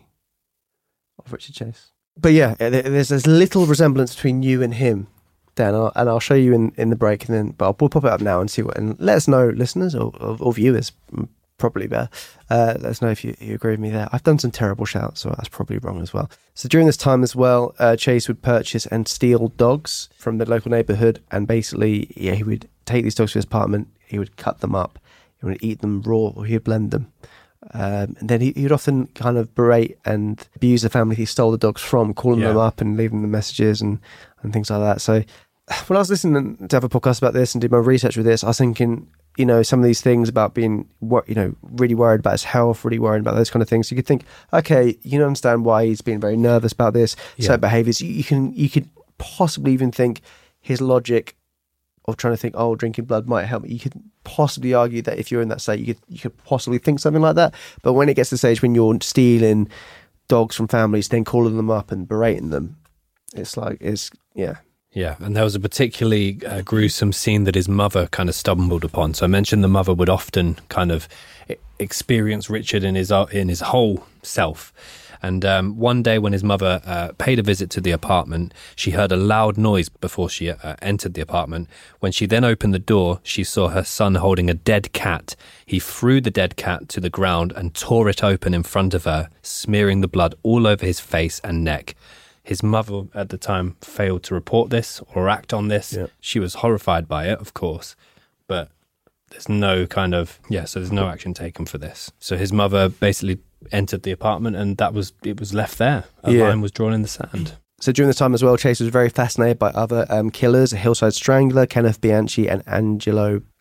of Richard Chase. But yeah, there's this little resemblance between you and him, Dan, and I'll, and I'll show you in, in the break, and then but I'll, we'll pop it up now and see what, and let us know, listeners or, or, or viewers, probably better. Uh, let us know if you, you agree with me there. I've done some terrible shouts, so that's probably wrong as well. So during this time as well, uh, Chase would purchase and steal dogs from the local neighbourhood, and basically, yeah, he would take these dogs to his apartment, he would cut them up, he would eat them raw, or he would blend them. Um, and then he, he would often kind of berate and abuse the family he stole the dogs from, calling Yeah. them up and leaving them messages and, and things like that. So when I was listening to have a podcast about this and did my research with this, I was thinking, you know, some of these things about being, you know, really worried about his health, really worried about those kind of things. You could think, okay, you can understand why he's being very nervous about this, Yeah. certain behaviours. You, you can, you could possibly even think his logic of trying to think, oh, drinking blood might help. You could possibly argue that if you're in that state, you could you could possibly think something like that. But when it gets to the stage when you're stealing dogs from families, then calling them up and berating them, it's like, it's, yeah. Yeah, and there was a particularly uh, gruesome scene that his mother kind of stumbled upon. So I mentioned the mother would often kind of experience Richard in his in his whole self. And um, one day when his mother uh, paid a visit to the apartment, she heard a loud noise before she uh, entered the apartment. When she then opened the door, she saw her son holding a dead cat. He threw the dead cat to the ground and tore it open in front of her, smearing the blood all over his face and neck. His mother at the time failed to report this or act on this. Yeah. She was horrified by it, of course, but there's no kind of, yeah, so there's no action taken for this. So his mother basically entered the apartment and that was, it was left there. A Yeah. line was drawn in the sand. So during this time as well, Chase was very fascinated by other um, killers, a Hillside Strangler, Kenneth Bianchi and Angelo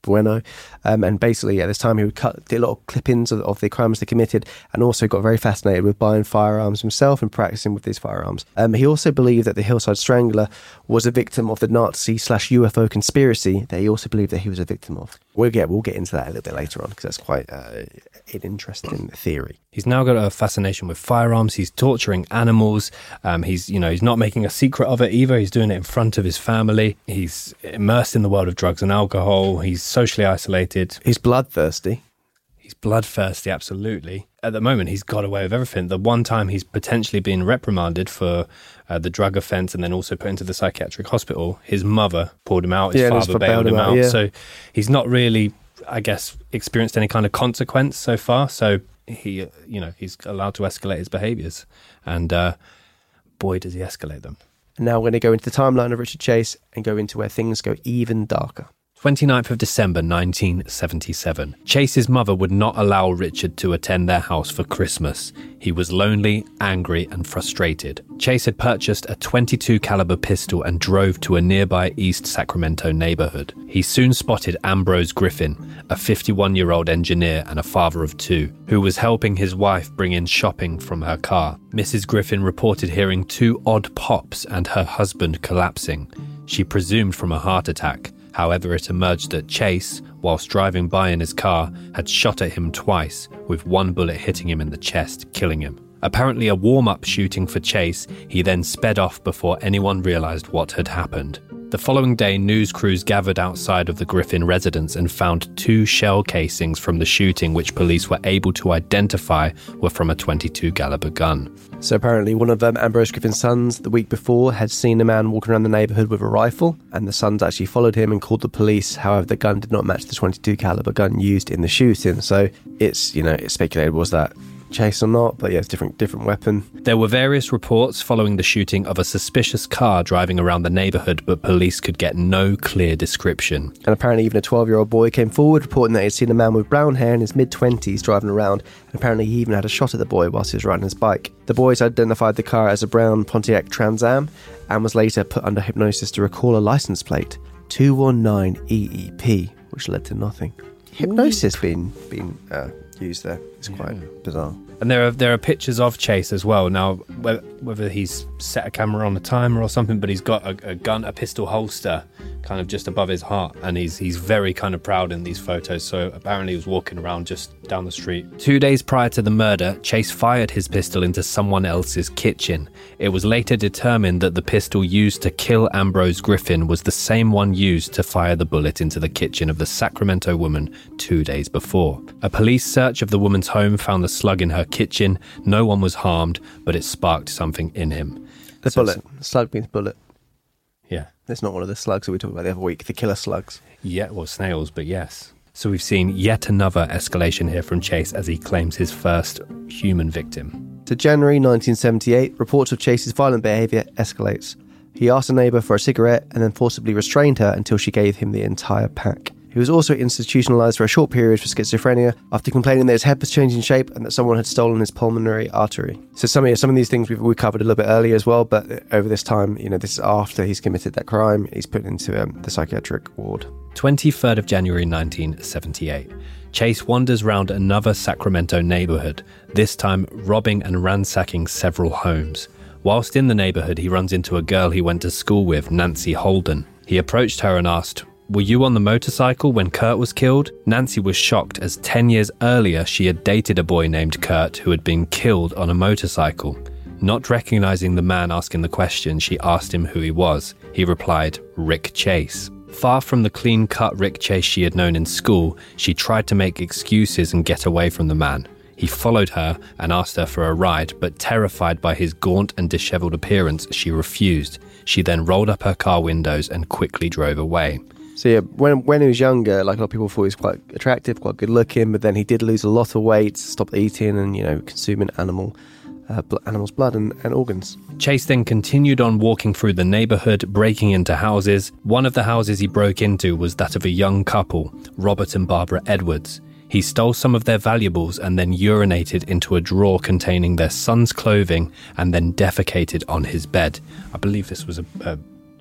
bueno. Um, and basically, at this time, he would cut a lot of clippings of, of the crimes they committed, and also got very fascinated with buying firearms himself and practicing with these firearms. Um, he also believed that the Hillside Strangler was a victim of the Nazi slash U F O conspiracy that he also believed that he was a victim of. We'll get, we'll get into that a little bit later on, because that's quite uh, an interesting theory. He's now got a fascination with firearms. He's torturing animals. Um, he's, you know, he's not making a secret of it either. He's doing it in front of his family. He's immersed in the world of drugs and alcohol. He's socially isolated. He's bloodthirsty. He's bloodthirsty, absolutely. At the moment, he's got away with everything. The one time he's potentially been reprimanded for uh, the drug offence and then also put into the psychiatric hospital, his mother pulled him out. His yeah, father bailed him out. out yeah. So he's not really, I guess, experienced any kind of consequence so far. So he, you know, he's allowed to escalate his behaviours. And uh, boy, does he escalate them. Now we're going to go into the timeline of Richard Chase and go into where things go even darker. twenty-ninth of December nineteen seventy-seven. Chase's mother would not allow Richard to attend their house for Christmas. He was lonely, angry and frustrated. Chase had purchased a twenty-two caliber pistol and drove to a nearby East Sacramento neighborhood. He soon spotted Ambrose Griffin, a fifty-one-year-old engineer and a father of two, who was helping his wife bring in shopping from her car. Missus Griffin reported hearing two odd pops and her husband collapsing. She presumed from a heart attack. However, it emerged that Chase, whilst driving by in his car, had shot at him twice, with one bullet hitting him in the chest, killing him. Apparently a warm-up shooting for Chase, he then sped off before anyone realised what had happened. The following day, news crews gathered outside of the Griffin residence and found two shell casings from the shooting which police were able to identify were from a twenty-two caliber gun. So apparently one of um, Ambrose Griffin's sons the week before had seen a man walking around the neighbourhood with a rifle, and the sons actually followed him and called the police. However, the gun did not match the twenty-two caliber gun used in the shooting. So it's, you know, it's speculated was that Chase or not, but yeah, it's different different weapon. There were various reports following the shooting of a suspicious car driving around the neighbourhood, but police could get no clear description. And apparently even a twelve-year-old boy came forward reporting that he had seen a man with brown hair in his mid-twenties driving around, and apparently he even had a shot at the boy whilst he was riding his bike. The boys identified the car as a brown Pontiac Trans Am and was later put under hypnosis to recall a licence plate, two one nine E E P, which led to nothing. Hypnosis being, being uh, used there. It's quite yeah. bizarre. And there are there are pictures of Chase as well. Now, whether he's set a camera on a timer or something, but he's got a, a gun, a pistol holster, kind of just above his heart, and he's he's very kind of proud in these photos. So apparently he was walking around just down the street. Two days prior to the murder, Chase fired his pistol into someone else's kitchen. It was later determined that the pistol used to kill Ambrose Griffin was the same one used to fire the bullet into the kitchen of the Sacramento woman two days before. A police search of the woman's home found the slug in her kitchen. No one was harmed, but it sparked something in him. The so bullet. Slug means bullet. Yeah. That's not one of the slugs that we talked about the other week, the killer slugs. Yeah, well, snails, but yes. So we've seen yet another escalation here from Chase as he claims his first human victim. To January nineteen seventy-eight, reports of Chase's violent behaviour escalates. He asked a neighbour for a cigarette and then forcibly restrained her until she gave him the entire pack. He was also institutionalised for a short period for schizophrenia after complaining that his head was changing shape and that someone had stolen his pulmonary artery. So some of, some of these things we've, we covered a little bit earlier as well, but over this time, you know, this is after he's committed that crime, he's put into um, the psychiatric ward. twenty-third of January nineteen seventy-eight. Chase wanders round another Sacramento neighbourhood, this time robbing and ransacking several homes. Whilst in the neighbourhood, he runs into a girl he went to school with, Nancy Holden. He approached her and asked, "Were you on the motorcycle when Kurt was killed?" Nancy was shocked as ten years earlier she had dated a boy named Kurt who had been killed on a motorcycle. Not recognising the man asking the question, she asked him who he was. He replied, "Rick Chase." Far from the clean-cut Rick Chase she had known in school, she tried to make excuses and get away from the man. He followed her and asked her for a ride, but terrified by his gaunt and dishevelled appearance, she refused. She then rolled up her car windows and quickly drove away. So yeah, when when he was younger, like a lot of people thought he was quite attractive, quite good looking, but then he did lose a lot of weight, stopped eating and, you know, consuming animal, uh, bl- animals' blood and, and organs. Chase then continued on walking through the neighbourhood, breaking into houses. One of the houses he broke into was that of a young couple, Robert and Barbara Edwards. He stole some of their valuables and then urinated into a drawer containing their son's clothing and then defecated on his bed. I believe this was a... a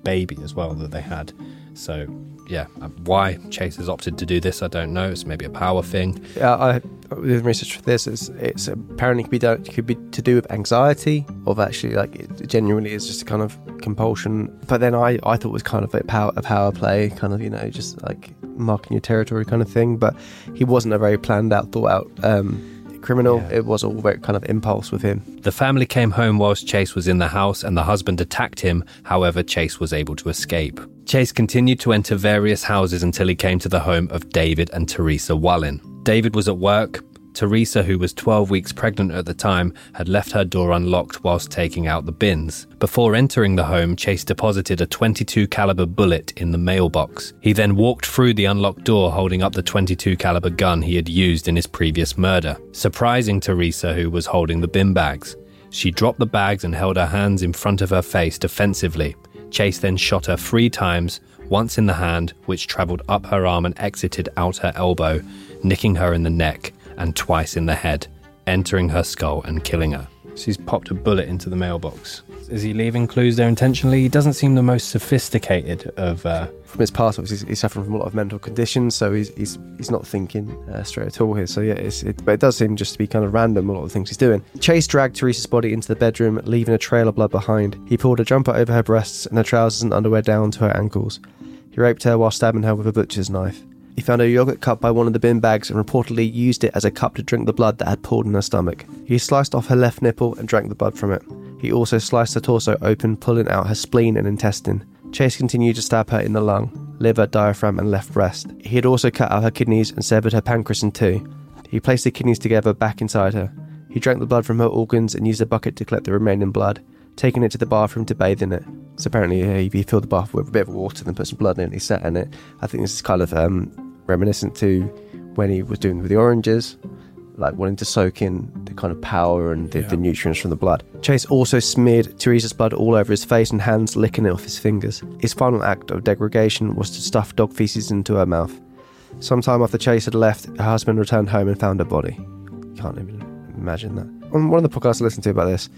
baby as well that they had. So, yeah, why Chase has opted to do this, I don't know. It's maybe a power thing. Yeah, I doing research for this. It's, it's apparently could be done, could be to do with anxiety, or actually like it genuinely is just a kind of compulsion. But then I, I thought it was kind of a power a power play, kind of, you know, just like marking your territory kind of thing. But he wasn't a very planned out, thought out um, criminal. Yeah. It was all very kind of impulse with him. The family came home whilst Chase was in the house, and the husband attacked him. However, Chase was able to escape. Chase continued to enter various houses until he came to the home of David and Teresa Wallin. David was at work. Teresa, who was twelve weeks pregnant at the time, had left her door unlocked whilst taking out the bins. Before entering the home, Chase deposited a twenty-two caliber bullet in the mailbox. He then walked through the unlocked door holding up the twenty-two caliber gun he had used in his previous murder, surprising Teresa, who was holding the bin bags. She dropped the bags and held her hands in front of her face defensively. Chase then shot her three times, once in the hand, which travelled up her arm and exited out her elbow, nicking her in the neck, and twice in the head, entering her skull and killing her. So he's popped a bullet into the mailbox. Is he leaving clues there intentionally? He doesn't seem the most sophisticated of... Uh... From his past, obviously, he's, he's suffering from a lot of mental conditions, so he's he's, he's not thinking uh, straight at all here. So yeah, it's, it, but it does seem just to be kind of random, a lot of the things he's doing. Chase dragged Teresa's body into the bedroom, leaving a trail of blood behind. He pulled a jumper over her breasts and her trousers and underwear down to her ankles. He raped her while stabbing her with a butcher's knife. He found a yogurt cup by one of the bin bags and reportedly used it as a cup to drink the blood that had pooled in her stomach. He sliced off her left nipple and drank the blood from it. He also sliced her torso open, pulling out her spleen and intestine. Chase continued to stab her in the lung, liver, diaphragm and left breast. He had also cut out her kidneys and severed her pancreas in two. He placed the kidneys together back inside her. He drank the blood from her organs and used a bucket to collect the remaining blood, taking it to the bathroom to bathe in it. So apparently uh, he filled the bath with a bit of water, then put some blood in it and he sat in it. I think this is kind of um, reminiscent to when he was doing with the oranges, like wanting to soak in the kind of power and the, yeah. the nutrients from the blood. Chase also smeared Teresa's blood all over his face and hands, licking it off his fingers. His final act of degradation was to stuff dog feces into her mouth. Sometime after Chase had left, her husband returned home and found her body. Can't even imagine that. On one of the podcasts I listened to about this,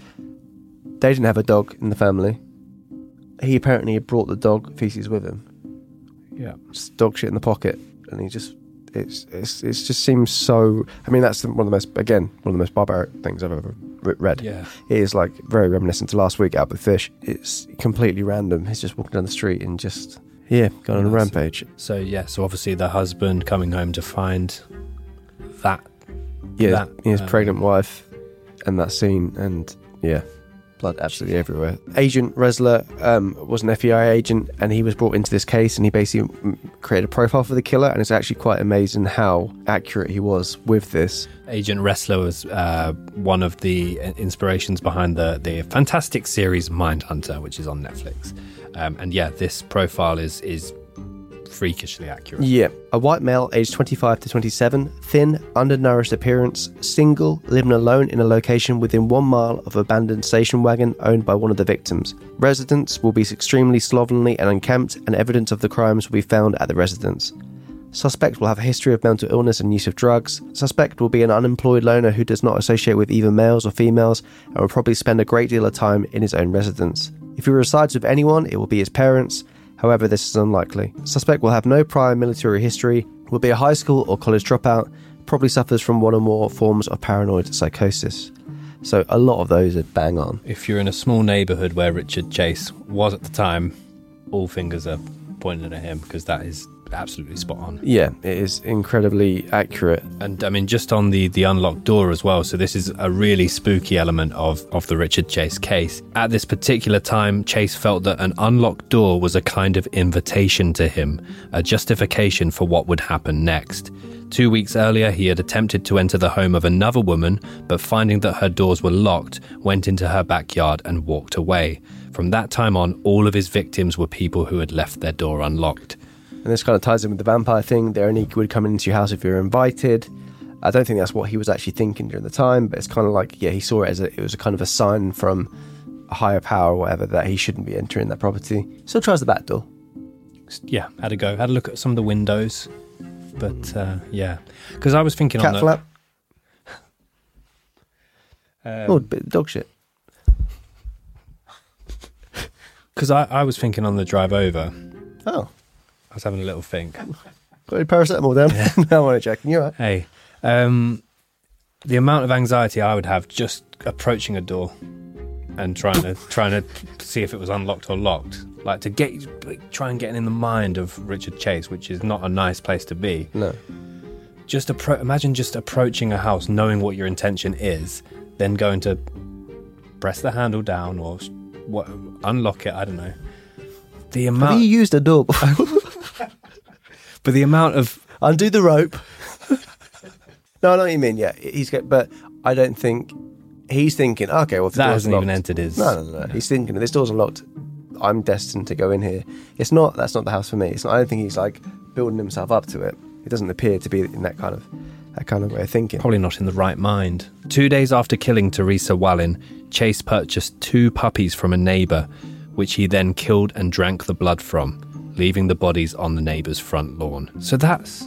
they didn't have a dog in the family. He apparently had brought the dog feces with him. Yeah. Just dog shit in the pocket. And he just, it's, it's, it just seems so, I mean, that's one of the most, again, one of the most barbaric things I've ever read. Yeah. It is like very reminiscent to last week out with Fish. It's completely random. He's just walking down the street and just, yeah, going on a rampage. So, yeah, so obviously the husband coming home to find that. Yeah, that, his uh, pregnant wife and that scene, and yeah. Blood absolutely everywhere. Agent Resler um, was an F B I agent, and he was brought into this case, and he basically created a profile for the killer, and it's actually quite amazing how accurate he was with this. Agent Resler was uh, one of the inspirations behind the, the fantastic series Mindhunter, which is on Netflix. Um, and yeah, this profile is is freakishly accurate. Yeah. A white male aged twenty-five to twenty-seven, thin, undernourished appearance, single, living alone in a location within one mile of an abandoned station wagon owned by one of the victims. Residents will be extremely slovenly and unkempt, and evidence of the crimes will be found at the residence. Suspect will have a history of mental illness and use of drugs. Suspect will be an unemployed loner who does not associate with either males or females and will probably spend a great deal of time in his own residence. If he resides with anyone, it will be his parents. However, this is unlikely. Suspect will have no prior military history, will be a high school or college dropout, probably suffers from one or more forms of paranoid psychosis. So a lot of those are bang on. If you're in a small neighbourhood where Richard Chase was at the time, all fingers are pointing at him, because that is absolutely spot on. Yeah, it is incredibly accurate. And I mean, just on the the unlocked door as well, so this is a really spooky element of of the Richard Chase case. At this particular time, Chase felt that an unlocked door was a kind of invitation to him, a justification for what would happen next. Two weeks earlier, he had attempted to enter the home of another woman, but finding that her doors were locked, went into her backyard and walked away. From that time on, all of his victims were people who had left their door unlocked. And this kind of ties in with the vampire thing. They only would come into your house if you were invited. I don't think that's what he was actually thinking during the time, but it's kind of like, yeah, he saw it as a, it was a kind of a sign from a higher power or whatever that he shouldn't be entering that property. Still tries the back door. Yeah, had a go. Had a look at some of the windows. But, uh, yeah. Because I was thinking Cat on the... flap. um, oh, bit of dog shit. Because I, I was thinking on the drive over. Oh. I was having a little think. Got any paracetamol then? Yeah. No, I want to check. You're right. Hey, um, the amount of anxiety I would have just approaching a door and trying to trying to see if it was unlocked or locked. Like to get like, try and get in the mind of Richard Chase, which is not a nice place to be. No. Just appro- imagine just approaching a house, knowing what your intention is, then going to press the handle down or what, unlock it. I don't know. The amount. Have you used a door before? But the amount of undo the rope. No, I know what you mean. Yeah, he's get, but I don't think he's thinking. Okay, well, if the that door's hasn't locked, even entered his. No, no, no, no. He's thinking this door's unlocked. I'm destined to go in here. It's not. That's not the house for me. It's not. I don't think he's like building himself up to it. It doesn't appear to be in that kind of that kind of way of thinking. Probably not in the right mind. Two days after killing Teresa Wallin, Chase purchased two puppies from a neighbour, which he then killed and drank the blood from, leaving the bodies on the neighbour's front lawn. So that's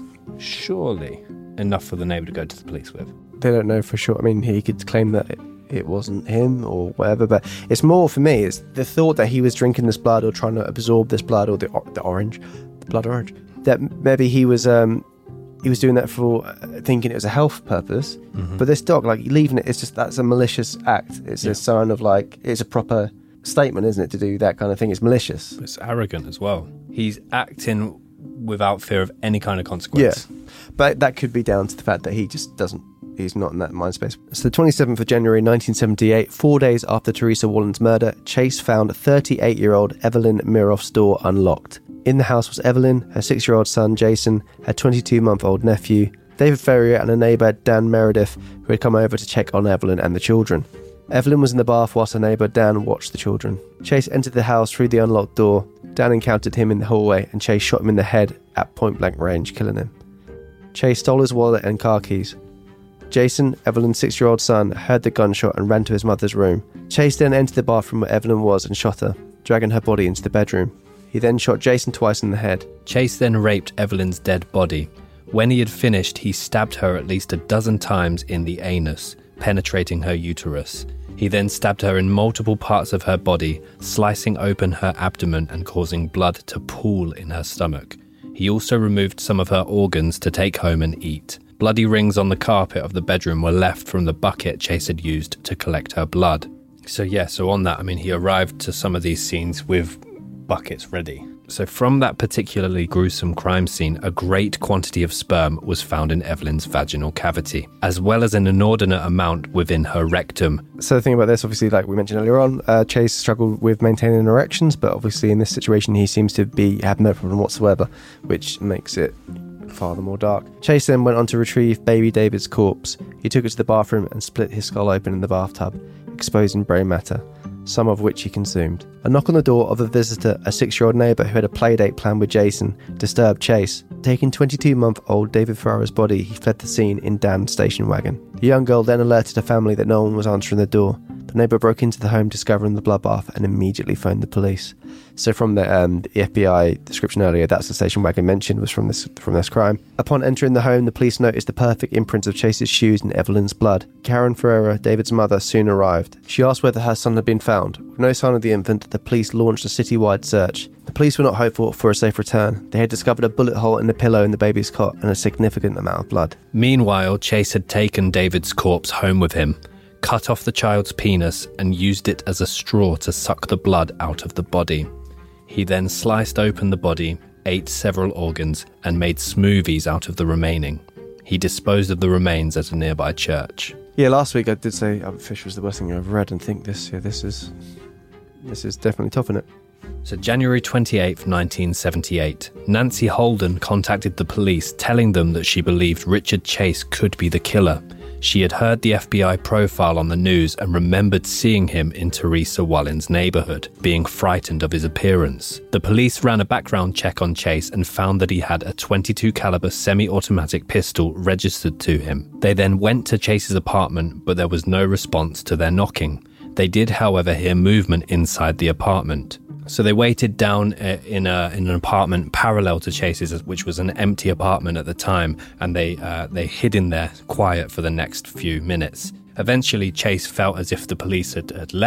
surely enough for the neighbour to go to the police with. They don't know for sure. I mean, he could claim that it, it wasn't him or whatever, but it's more for me, it's the thought that he was drinking this blood or trying to absorb this blood or the, the orange, the blood orange, that maybe he was um, he was doing that for uh, thinking it was a health purpose. Mm-hmm. But this dog, like leaving it, it's just, that's a malicious act. It's yeah. a sign of like, it's a proper statement, isn't it, to do that kind of thing? It's malicious. It's arrogant as well. He's acting without fear of any kind of consequence. Yeah, but that could be down to the fact that he just doesn't, he's not in that mind space. So the twenty-seventh of January nineteen seventy-eight, four days after Teresa Wallin's murder, Chase found thirty-eight-year-old Evelyn Miroff's door unlocked. In the house was Evelyn, her six-year-old son Jason, her twenty-two-month-old nephew, David Ferrier, and a neighbour, Dan Meredith, who had come over to check on Evelyn and the children. Evelyn was in the bath whilst her neighbour Dan watched the children. Chase entered the house through the unlocked door. Dan encountered him in the hallway and Chase shot him in the head at point-blank range, killing him. Chase stole his wallet and car keys. Jason, Evelyn's six-year-old son, heard the gunshot and ran to his mother's room. Chase then entered the bathroom where Evelyn was and shot her, dragging her body into the bedroom. He then shot Jason twice in the head. Chase then raped Evelyn's dead body. When he had finished, he stabbed her at least a dozen times in the anus, penetrating her uterus. He then stabbed her in multiple parts of her body, slicing open her abdomen and causing blood to pool in her stomach. He also removed some of her organs to take home and eat. Bloody rings on the carpet of the bedroom were left from the bucket Chase had used to collect her blood. So yeah, so on that, I mean, he arrived to some of these scenes with buckets ready. So from that particularly gruesome crime scene, a great quantity of sperm was found in Evelyn's vaginal cavity, as well as an inordinate amount within her rectum. So the thing about this, obviously, like we mentioned earlier on, uh, Chase struggled with maintaining erections, but obviously in this situation he seems to be have no problem whatsoever, which makes it far the more dark. Chase then went on to retrieve baby David's corpse. He took it to the bathroom and split his skull open in the bathtub, exposing brain matter, some of which he consumed. A knock on the door of a visitor, a six-year-old neighbour who had a playdate planned with Jason, disturbed Chase. Taking twenty-two-month-old David Ferrara's body, he fled the scene in Dan's station wagon. The young girl then alerted her family that no one was answering the door. The neighbour broke into the home, discovering the bloodbath, and immediately phoned the police. So from the, um, the F B I description earlier, that's the station wagon mentioned was from this from this crime. Upon entering the home, the police noticed the perfect imprints of Chase's shoes in Evelyn's blood. Karen Ferreira, David's mother, soon arrived. She asked whether her son had been found. With no sign of the infant, the police launched a citywide search. The police were not hopeful for a safe return. They had discovered a bullet hole in the pillow in the baby's cot and a significant amount of blood. Meanwhile, Chase had taken David's corpse home with him, cut off the child's penis and used it as a straw to suck the blood out of the body. He then sliced open the body, ate several organs, and made smoothies out of the remaining. He disposed of the remains at a nearby church. Yeah, last week I did say uh, fish was the worst thing I've read, and think this, yeah, this is, this is definitely tough, isn't it? So January twenty-eighth, nineteen seventy-eight, Nancy Holden contacted the police, telling them that she believed Richard Chase could be the killer. She had heard the F B I profile on the news and remembered seeing him in Teresa Wallin's neighbourhood, being frightened of his appearance. The police ran a background check on Chase and found that he had a twenty-two caliber semi-automatic pistol registered to him. They then went to Chase's apartment, but there was no response to their knocking. They did, however, hear movement inside the apartment. So they waited down in a in an apartment parallel to Chase's, which was an empty apartment at the time, and they uh, they hid in there quiet for the next few minutes. Eventually, Chase felt as if the police had, had left,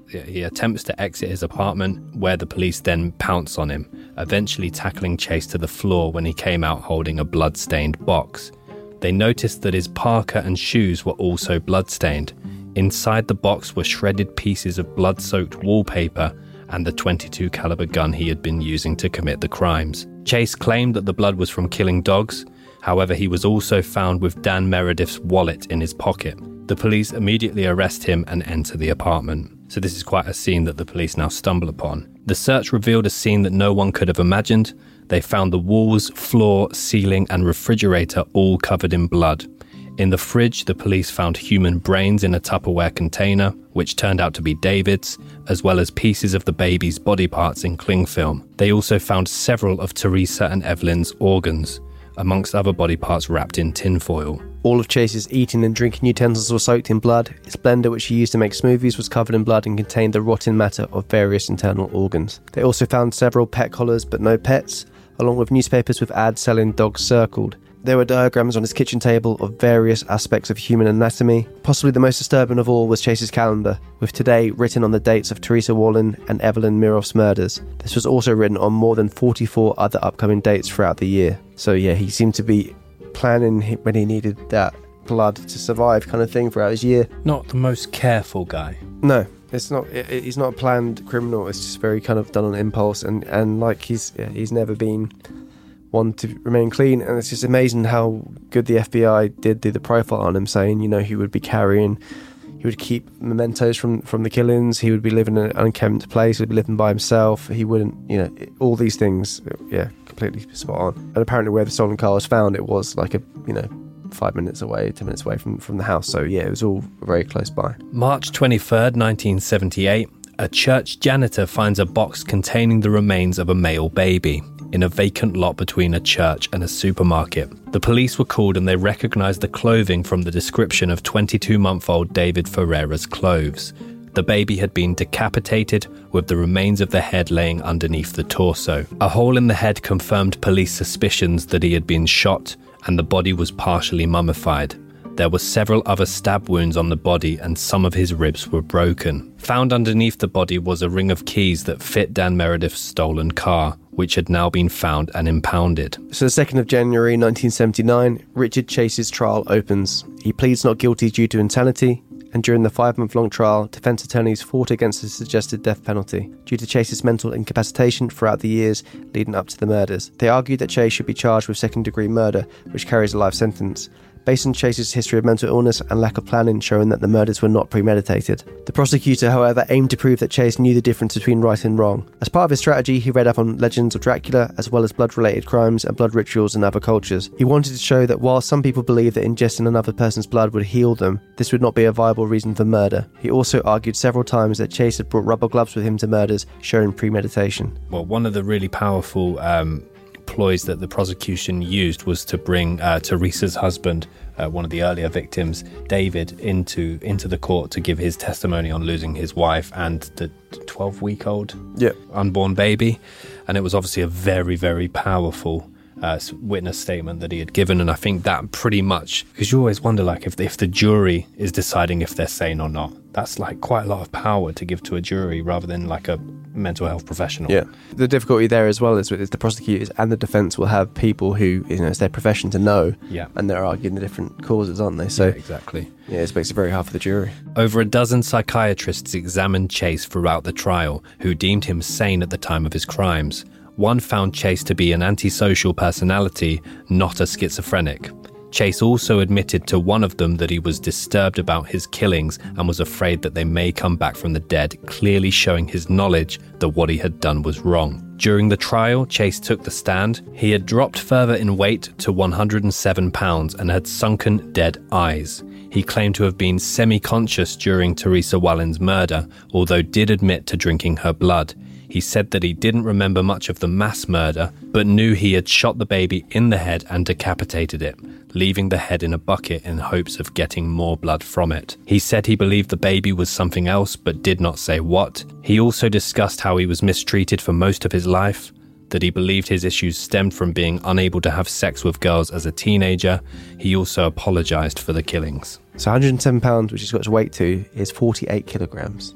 He attempts to exit his apartment, where the police then pounce on him, eventually tackling Chase to the floor when he came out holding a blood-stained box. They noticed that his parka and shoes were also blood-stained. Inside the box were shredded pieces of blood-soaked wallpaper and the twenty-two caliber gun he had been using to commit the crimes. Chase claimed that the blood was from killing dogs. However, he was also found with Dan Meredith's wallet in his pocket. The police immediately arrest him and enter the apartment. So this is quite a scene that the police now stumble upon. The search revealed a scene that no one could have imagined. They found the walls, floor, ceiling and refrigerator all covered in blood. In the fridge, the police found human brains in a Tupperware container, which turned out to be David's, as well as pieces of the baby's body parts in cling film. They also found several of Teresa and Evelyn's organs, amongst other body parts wrapped in tinfoil. All of Chase's eating and drinking utensils were soaked in blood. His blender, which he used to make smoothies, was covered in blood and contained the rotten matter of various internal organs. They also found several pet collars, but no pets, along with newspapers with ads selling dogs circled. There were diagrams on his kitchen table of various aspects of human anatomy. Possibly the most disturbing of all was Chase's calendar, with today written on the dates of Teresa Wallin and Evelyn Miroff's murders. This was also written on more than forty-four other upcoming dates throughout the year. So yeah, he seemed to be planning when he needed that blood to survive kind of thing throughout his year. Not the most careful guy. No, it's not. It, he's not a planned criminal. It's just very kind of done on impulse, and, and like he's yeah, he's never been one to remain clean. And it's just amazing how good the F B I did do the profile on him, saying, you know, he would be carrying, he would keep mementos from, from the killings, he would be living in an unkempt place, he would be living by himself, he wouldn't, you know, all these things, yeah, completely spot on. And apparently where the stolen car was found, it was like a, you know, five minutes away, ten minutes away from, from the house. So yeah, it was all very close by. March twenty-third, nineteen seventy-eight, a church janitor finds a box containing the remains of a male baby in a vacant lot between a church and a supermarket. The police were called and they recognised the clothing from the description of twenty-two-month-old David Ferreira's clothes. The baby had been decapitated, with the remains of the head laying underneath the torso. A hole in the head confirmed police suspicions that he had been shot, and the body was partially mummified. There were several other stab wounds on the body and some of his ribs were broken. Found underneath the body was a ring of keys that fit Dan Meredith's stolen car, which had now been found and impounded. So the second of January nineteen seventy-nine, Richard Chase's trial opens. He pleads not guilty due to insanity, and during the five-month-long trial, defence attorneys fought against the suggested death penalty due to Chase's mental incapacitation throughout the years leading up to the murders. They argued that Chase should be charged with second-degree murder, which carries a life sentence, based on Chase's history of mental illness and lack of planning, showing that the murders were not premeditated. The prosecutor, however, aimed to prove that Chase knew the difference between right and wrong. As part of his strategy, he read up on legends of Dracula, as well as blood-related crimes and blood rituals in other cultures. He wanted to show that while some people believe that ingesting another person's blood would heal them, this would not be a viable reason for murder. He also argued several times that Chase had brought rubber gloves with him to murders, showing premeditation. Well, one of the really powerful um, ploys that the prosecution used was to bring uh, Teresa's husband, uh, one of the earlier victims, David, into into the court to give his testimony on losing his wife and the twelve-week-old yep. unborn baby. And it was obviously a very, very powerful uh, witness statement that he had given. And I think that pretty much, because you always wonder, like, if, if the jury is deciding if they're sane or not, that's like quite a lot of power to give to a jury rather than like a mental health professional. Yeah. The difficulty there as well is, is the prosecutors and the defence will have people who, you know, it's their profession to know. Yeah. And they're arguing the different causes, aren't they? So yeah, exactly. Yeah, it makes it very hard for the jury. Over a dozen psychiatrists examined Chase throughout the trial, who deemed him sane at the time of his crimes. One found Chase to be an antisocial personality, not a schizophrenic. Chase also admitted to one of them that he was disturbed about his killings and was afraid that they may come back from the dead, clearly showing his knowledge that what he had done was wrong. During the trial, Chase took the stand. He had dropped further in weight to one hundred seven pounds and had sunken, dead eyes. He claimed to have been semi-conscious during Teresa Wallin's murder, although did admit to drinking her blood. He said that he didn't remember much of the mass murder, but knew he had shot the baby in the head and decapitated it, leaving the head in a bucket in hopes of getting more blood from it. He said he believed the baby was something else, but did not say what. He also discussed how he was mistreated for most of his life, that he believed his issues stemmed from being unable to have sex with girls as a teenager. He also apologised for the killings. So one hundred seven pounds, which he's got his weight to, is forty-eight kilograms.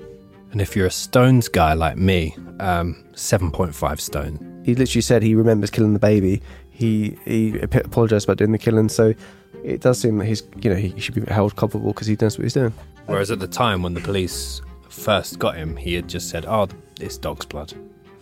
And if you're a stones guy like me, um, seven point five stone. He literally said he remembers killing the baby. He he apologised about doing the killing, so it does seem that he's, you know, he should be held culpable because he knows what he's doing. Whereas at the time when the police first got him, he had just said, oh, it's dog's blood.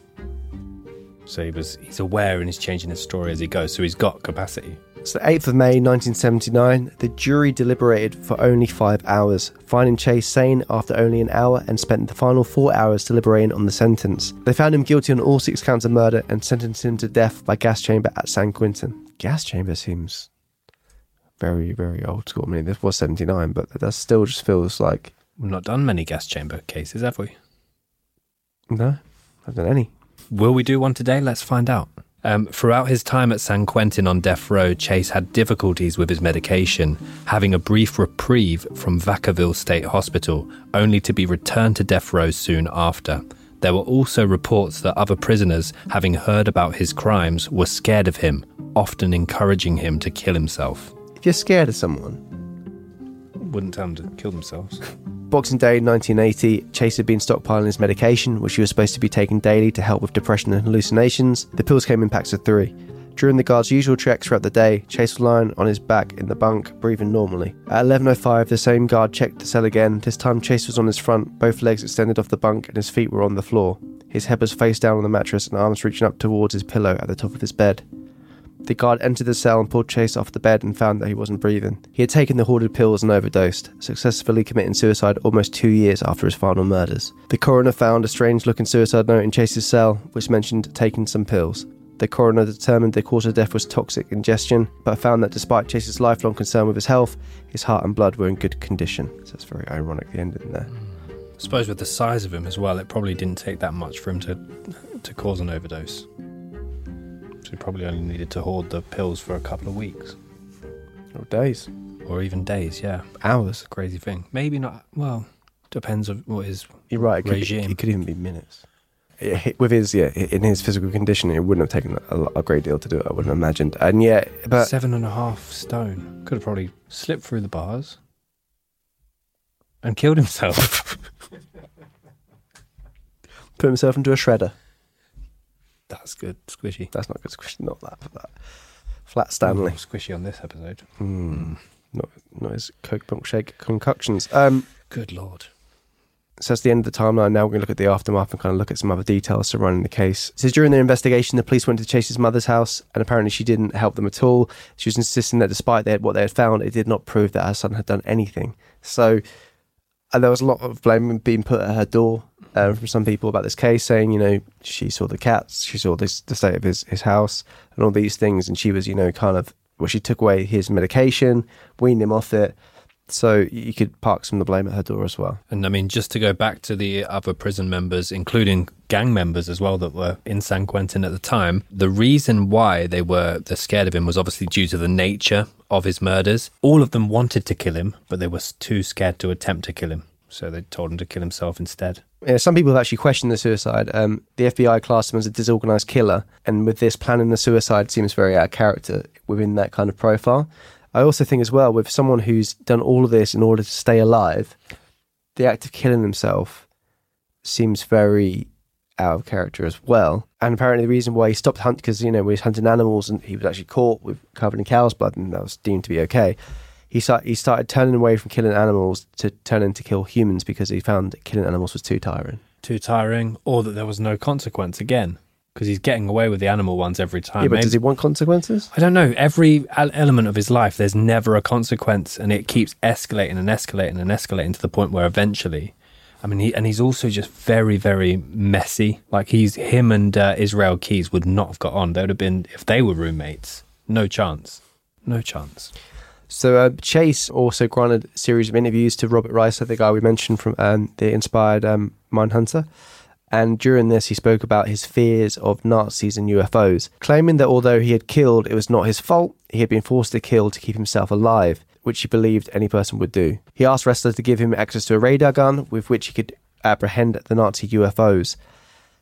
So he was he's aware and he's changing his story as he goes, so he's got capacity. So the eighth of May nineteen seventy-nine, the jury deliberated for only five hours, finding Chase sane after only an hour and spent the final four hours deliberating on the sentence. They found him guilty on all six counts of murder and sentenced him to death by gas chamber at San Quentin. Gas chamber seems very, very old school. I mean, this was seventy-nine, but that still just feels like... We've not done many gas chamber cases, have we? No, I haven't done any. Will we do one today? Let's find out. Um, throughout his time at San Quentin on death row, Chase had difficulties with his medication, having a brief reprieve from Vacaville State Hospital, only to be returned to death row soon after. There were also reports that other prisoners, having heard about his crimes, were scared of him, often encouraging him to kill himself. If you're scared of someone... Wouldn't tell them to kill themselves. Boxing Day nineteen eighty, Chase had been stockpiling his medication, which he was supposed to be taking daily to help with depression and hallucinations. The pills came in packs of three. During the guards' usual checks throughout the day, Chase was lying on his back in the bunk, breathing normally. At eleven oh five, the same guard checked the cell again. This time Chase was on his front, both legs extended off the bunk and his feet were on the floor. His head was face down on the mattress and arms reaching up towards his pillow at the top of his bed. The guard entered the cell and pulled Chase off the bed and found that he wasn't breathing. He had taken the hoarded pills and overdosed, successfully committing suicide almost two years after his final murders. The coroner found a strange-looking suicide note in Chase's cell, which mentioned taking some pills. The coroner determined the cause of death was toxic ingestion, but found that despite Chase's lifelong concern with his health, his heart and blood were in good condition. So it's very ironic, the ending there. I suppose with the size of him as well, it probably didn't take that much for him to to cause an overdose. So he probably only needed to hoard the pills for a couple of weeks. Or days. Or even days, yeah. Hours. Crazy thing. Maybe not, well, depends on what his You're right, it regime. Could, it could even be minutes. It, with his, yeah, in his physical condition, it wouldn't have taken a, a great deal to do it, I wouldn't have imagined. And yeah, but... Seven and a half stone. Could have probably slipped through the bars and killed himself. Put himself into a shredder. That's good, squishy. That's not good squishy, not that. that. Flat Stanley. Ooh, squishy on this episode. Mm. Mm. Not, not his Coke milkshake concoctions. Um, good Lord. So that's the end of the timeline. Now we're going to look at the aftermath and kind of look at some other details surrounding the case. It says during their investigation, the police went to Chase's mother's house, and apparently she didn't help them at all. She was insisting that despite they had, what they had found, it did not prove that her son had done anything. So and there was a lot of blame being put at her door uh, from some people about this case, saying, you know, she saw the cats, she saw this, the state of his, his house and all these things, and she was, you know, kind of, well, she took away his medication, weaned him off it. So you could park some of the blame at her door as well. And I mean, just to go back to the other prison members, including gang members as well that were in San Quentin at the time, the reason why they were they're scared of him was obviously due to the nature of his murders. All of them wanted to kill him, but they were too scared to attempt to kill him. So they told him to kill himself instead. Yeah, some people have actually questioned the suicide. Um, the F B I classed him as a disorganized killer, and with this, planning the suicide seems very out of character within that kind of profile. I also think as well, with someone who's done all of this in order to stay alive, the act of killing himself seems very out of character as well. And apparently the reason why he stopped hunting, because, you know, he was hunting animals and he was actually caught with covered in cow's blood, and that was deemed to be okay. He, start, he started turning away from killing animals to turning to kill humans because he found that killing animals was too tiring. Too tiring, or that there was no consequence again. Because he's getting away with the animal ones every time. Yeah, but Maybe, does he want consequences? I don't know. Every element of his life, there's never a consequence, and it keeps escalating and escalating and escalating to the point where eventually, I mean, he and he's also just very, very messy. Like he's him and uh, Israel Keys would not have got on. They would have been, if they were roommates, no chance, no chance. So uh, Chase also granted a series of interviews to Robert Reiser, the guy we mentioned from um, the Inspired um, Mindhunter. And during this, he spoke about his fears of Nazis and U F Os, claiming that although he had killed, it was not his fault. He had been forced to kill to keep himself alive, which he believed any person would do. He asked wrestlers to give him access to a radar gun with which he could apprehend the Nazi U F Os.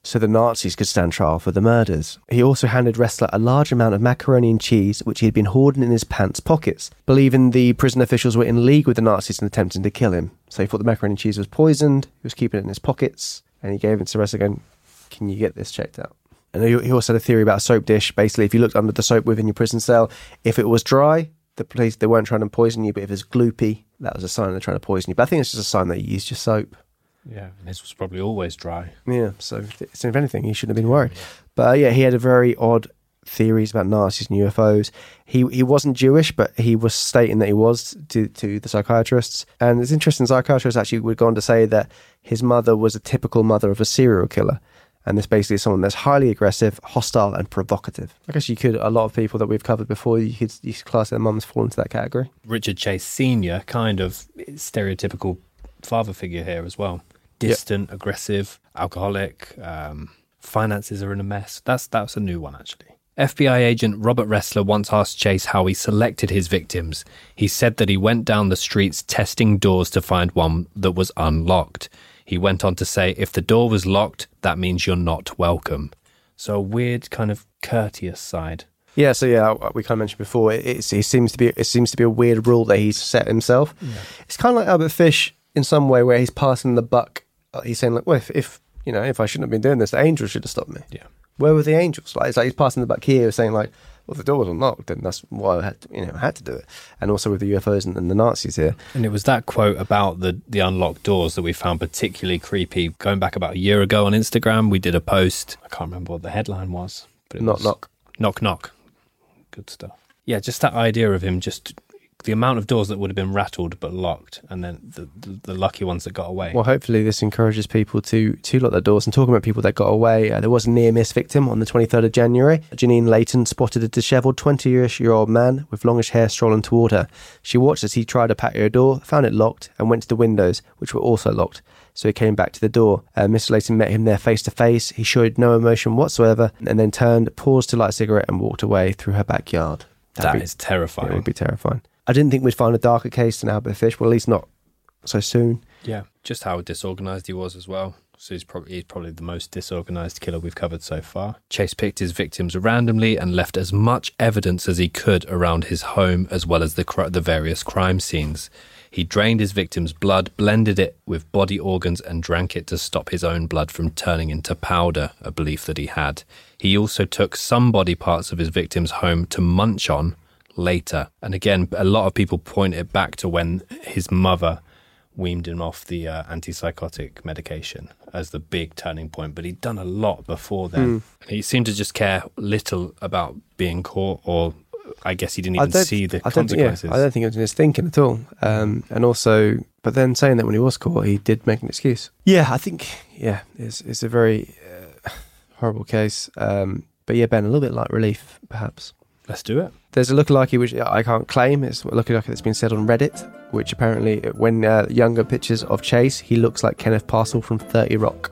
so the Nazis could stand trial for the murders. He also handed Ressler a large amount of macaroni and cheese, which he had been hoarding in his pants pockets, believing the prison officials were in league with the Nazis and attempting to kill him. So he thought the macaroni and cheese was poisoned, he was keeping it in his pockets, and he gave it to Ressler going, can you get this checked out? And he also had a theory about a soap dish. Basically, if you looked under the soap within your prison cell, if it was dry, the police, they weren't trying to poison you, but if it's gloopy, that was a sign they're trying to poison you. But I think it's just a sign that you used your soap. Yeah, and his was probably always dry. Yeah, so, so if anything, he shouldn't have been worried. But uh, yeah, he had a very odd theories about Nazis and U F Os. He he wasn't Jewish, but he was stating that he was to, to the psychiatrists. And it's interesting, psychiatrists actually would go on to say that his mother was a typical mother of a serial killer. And this basically is someone that's highly aggressive, hostile, and provocative. I guess you could, a lot of people that we've covered before, you could, you could class their mums fall into that category. Richard Chase Senior, kind of stereotypical father figure here as well. Distant, yep. aggressive, alcoholic, um, finances are in a mess. That's that's a new one, actually. F B I agent Robert Ressler once asked Chase how he selected his victims. He said that he went down the streets testing doors to find one that was unlocked. He went on to say, if the door was locked, that means you're not welcome. So a weird kind of courteous side. Yeah, so yeah, we kind of mentioned before, it, it's, it seems to be it seems to be a weird rule that he's set himself. Yeah. It's kind of like Albert Fish in some way, where he's passing the buck. He's saying, like, well, if, if you know, if I shouldn't have been doing this, the angels should have stopped me. Yeah. Where were the angels? Like, it's like he's passing the buck here, saying like, well, if the door was unlocked, then that's why I had to, you know, I had to do it. And also with the U F Os and, and the Nazis here. And it was that quote about the, the unlocked doors that we found particularly creepy. Going back about a year ago on Instagram, we did a post. I can't remember what the headline was. But it knock, was, knock. Knock, knock. Good stuff. Yeah, just that idea of him just... the amount of doors that would have been rattled but locked, and then the, the, the lucky ones that got away. Well, hopefully this encourages people to to lock their doors. And talking about people that got away, uh, there was a near-miss victim on the twenty-third of January. Janine Layton spotted a dishevelled twenty-year-old man with longish hair strolling toward her. She watched as he tried a patio door, found it locked, and went to the windows, which were also locked. So he came back to the door. Uh, Mister Layton met him there face-to-face. He showed no emotion whatsoever, and then turned, paused to light a cigarette, and walked away through her backyard. That'd that be, is terrifying. It would be terrifying. I didn't think we'd find a darker case than Albert Fish, well, at least not so soon. Yeah, just how disorganised he was as well. So he's probably, he's probably the most disorganised killer we've covered so far. Chase picked his victims randomly and left as much evidence as he could around his home, as well as the cr- the various crime scenes. He drained his victims' blood, blended it with body organs, and drank it to stop his own blood from turning into powder, a belief that he had. He also took some body parts of his victims home to munch on later. And again, a lot of people point it back to when his mother weaned him off the uh, antipsychotic medication as the big turning point, but he'd done a lot before then. Mm. He seemed to just care little about being caught, or I guess he didn't even see the I consequences. Think, yeah, I don't think it was in his thinking at all. Um, and also, but then saying that when he was caught, he did make an excuse. Yeah, I think, yeah, it's, it's a very uh, horrible case. Um, but yeah, Ben, a little bit like relief, perhaps. Let's do it. There's a lookalike which I can't claim. It's a lookalike that's been said on Reddit, which apparently, when uh, younger pictures of Chase, he looks like Kenneth Parcell from thirty Rock.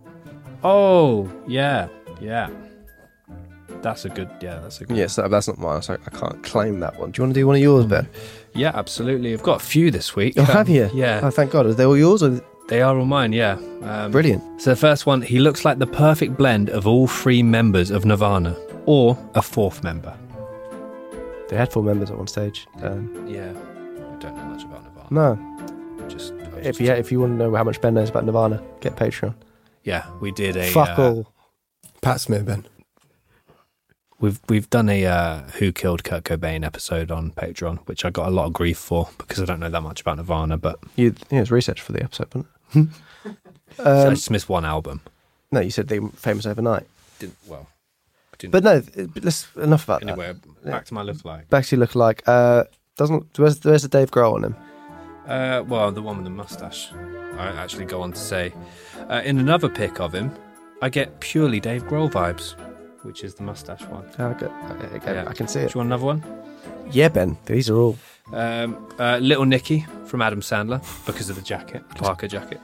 Oh, yeah, yeah. That's a good, yeah, that's a good Yes, yeah, so that's not mine, so I can't claim that one. Do you want to do one of yours, Ben? Yeah, absolutely. I've got a few this week. Oh, um, have you? Yeah. Oh, thank God. Are they all yours? Or... They are all mine, yeah. Um, Brilliant. So the first one, he looks like the perfect blend of all three members of Nirvana, or a fourth member. They had four members at one stage. Um, yeah, I don't know much about Nirvana. No. Just, just if you if you want to know how much Ben knows about Nirvana, get Patreon. Yeah, we did a... Fuck uh, all. Pat Smear, Ben. We've we've done a uh, Who Killed Kurt Cobain episode on Patreon, which I got a lot of grief for because I don't know that much about Nirvana, but... You, yeah, it was research for the episode, wasn't it? um, so I just missed one album. No, you said they were famous overnight. Didn't, well... Didn't. But no, let's enough about anyway, that. Anyway, back to my lookalike. Back to your lookalike. Uh, doesn't where's where's the Dave Grohl on him? Uh, well, the one with the mustache. I actually go on to say, uh, in another pic of him, I get purely Dave Grohl vibes, which is the mustache one. Oh, okay. Okay, yeah. I can see it. Do you want another one? Yeah, Ben. These are all. Um, uh, Little Nicky from Adam Sandler because of the jacket, Parker jacket.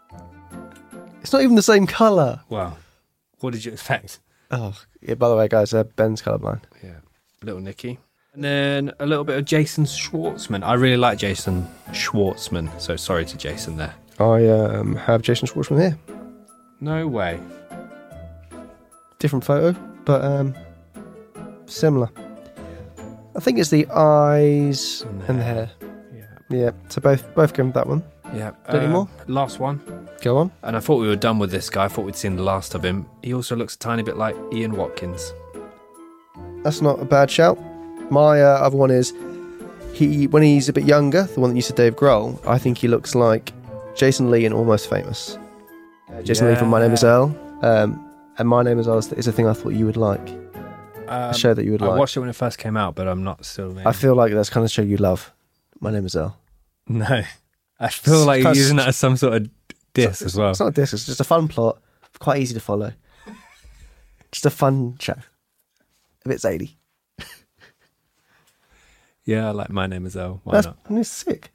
It's not even the same colour. Wow. What did you expect? Oh, yeah, by the way, guys, uh, Ben's colourblind. Yeah, Little Nicky. And then a little bit of Jason Schwartzman. I really like Jason Schwartzman, so sorry to Jason there. I um, have Jason Schwartzman here. No way. different photo, but um, similar. I think it's the eyes and the, and the hair. Yeah. Yeah. So both both going with that one. Yeah. Got any Uh, more? Last one. Go on. And I thought we were done with this guy. I thought we'd seen the last of him. He also looks a tiny bit like Ian Watkins. That's not a bad shout. My uh, other one is he when he's a bit younger, the one that used to Dave Grohl. I think he looks like Jason Lee in Almost Famous. Uh, Jason Yeah. Lee from My Name Is Earl. Um, and My Name Is Earl is is a thing I thought you would like. Um, A show that you would I like. watched it when it first came out, but I'm not still. I feel like that's the kind of show you love. My Name Is Earl. No. I feel like you're using that as some sort of diss as well. It's not a diss, it's just a fun plot. Quite easy to follow. Just a fun show. A bit zany. Yeah, I like My Name Is Earl. Why That's not? it's sick.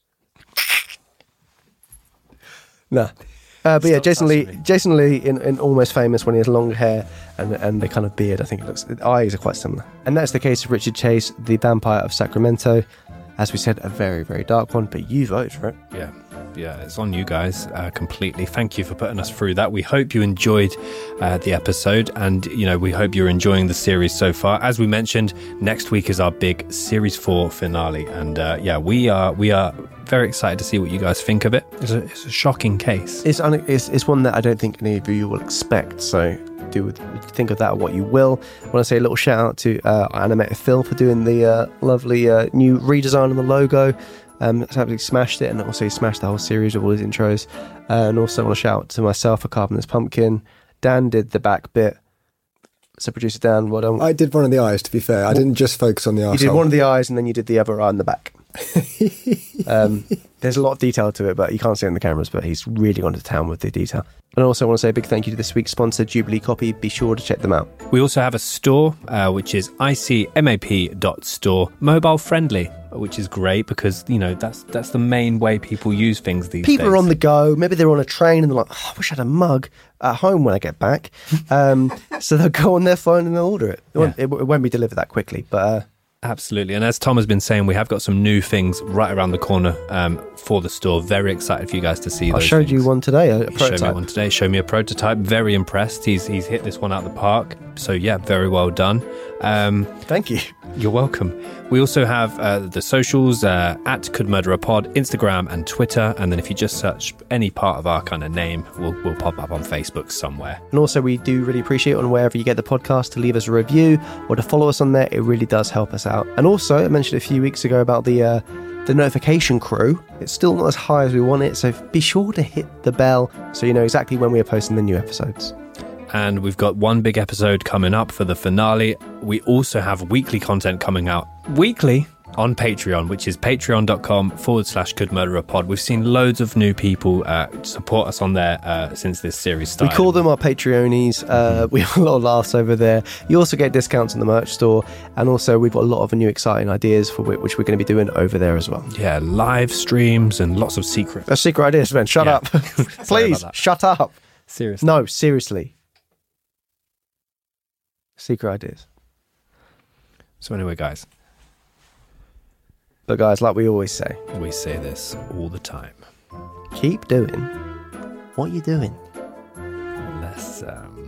Nah. Uh, but yeah, Stop Jason Lee. touching me. Jason Lee in, in Almost Famous when he has long hair and and the kind of beard. I think it looks. The eyes are quite similar. And that's the case of Richard Chase, the Vampire of Sacramento. As we said, a very very dark one, but you voted for it. Yeah, yeah, it's on you guys uh, completely. Thank you for putting us through that. We hope you enjoyed uh, the episode, and you know we hope you're enjoying the series so far. As we mentioned, next week is our big series four finale, and uh, yeah, we are we are very excited to see what you guys think of it. It's a, it's a shocking case. It's, un- it's it's one that I don't think any of you will expect. So do with, think of that what you will. I want to say a little shout out to uh, Animated Phil for doing the uh, lovely uh, new redesign of the logo. Um, it's absolutely smashed it, and also he smashed the whole series with all his intros. Uh, and also I want to shout out to myself for carving this pumpkin. Dan did the back bit. So producer Dan, well done. I did one of the eyes, to be fair. I didn't just focus on the You arsehole. did one of the eyes, and then you did the other eye on the back. um, there's a lot of detail to it, but you can't see it in the cameras, but he's really gone to town with the detail. And I also want to say a big thank you to this week's sponsor, Jubilee Copy. Be sure to check them out. We also have a store, uh, which is I C M A P dot store, mobile friendly, which is great because, you know, that's that's the main way people use things these People days. are on the go. Maybe they're on a train and they're like, oh, I wish I had a mug at home when I get back. Um, so they'll go on their phone and they'll order it. It, won't, Yeah. it, it won't be delivered that quickly, but... Uh, Absolutely. And as Tom has been saying, we have got some new things right around the corner um, for the store. Very excited for you guys to see I those showed you things. one today, a, a He showed me prototype. one today. Showed me a prototype. Very impressed. He's he's hit this one out the park. So yeah, very well done. Um, Thank you. You're welcome. We also have uh, the socials uh, at Could Murder a Pod, Instagram and Twitter. And then if you just search any part of our kind of name, we'll we'll pop up on Facebook somewhere. And also, we do really appreciate on wherever you get the podcast to leave us a review or to follow us on there. It really does help us out. And also, I mentioned a few weeks ago about the uh, the notification crew. It's still not as high as we want it, so be sure to hit the bell so you know exactly when we are posting the new episodes. And we've got one big episode coming up for the finale. We also have weekly content coming out weekly on Patreon, which is patreon.com forward slash Could Murder a Pod. We've seen loads of new people uh, support us on there uh, since this series started. We call them our Patreonies. Uh, we have a lot of laughs over there. You also get discounts on the merch store. And also, we've got a lot of new exciting ideas for whi- which we're going to be doing over there as well. Yeah, live streams and lots of secret. That's secret ideas, Ben. Shut Yeah. up. Sorry Please, about that. shut up. Seriously. No, seriously. Secret ideas. So anyway, guys, But guys, like we always say, we say this all the time. keep doing what you're doing. Let's um,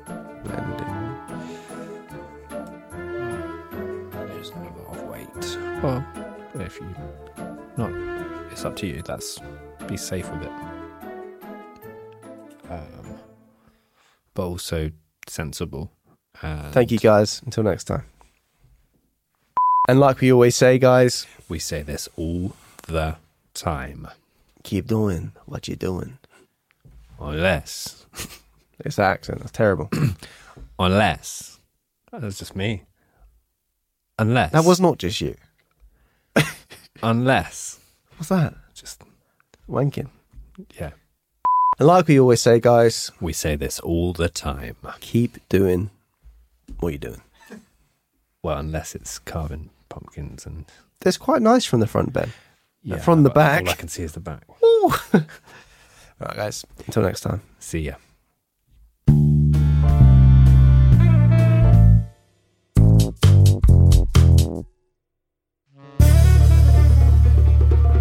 lose a little bit of weight. Well, if you not, it's up to you. That's be safe with it. Um, but also sensible. And Thank you, guys. Until next time. And like we always say, guys, we say this all the time. keep doing what you're doing. Unless, It's that accent. That's terrible. unless, that's just me. Unless. That was not just you. Unless. What's that? Just, Wanking. yeah. And like we always say, guys, We say this all the time. keep doing what you're doing. Well, unless it's carving pumpkins and... That's quite nice from the front, Ben. Yeah, From the but back. All I can see is the back. All right, guys. Until next time. See ya.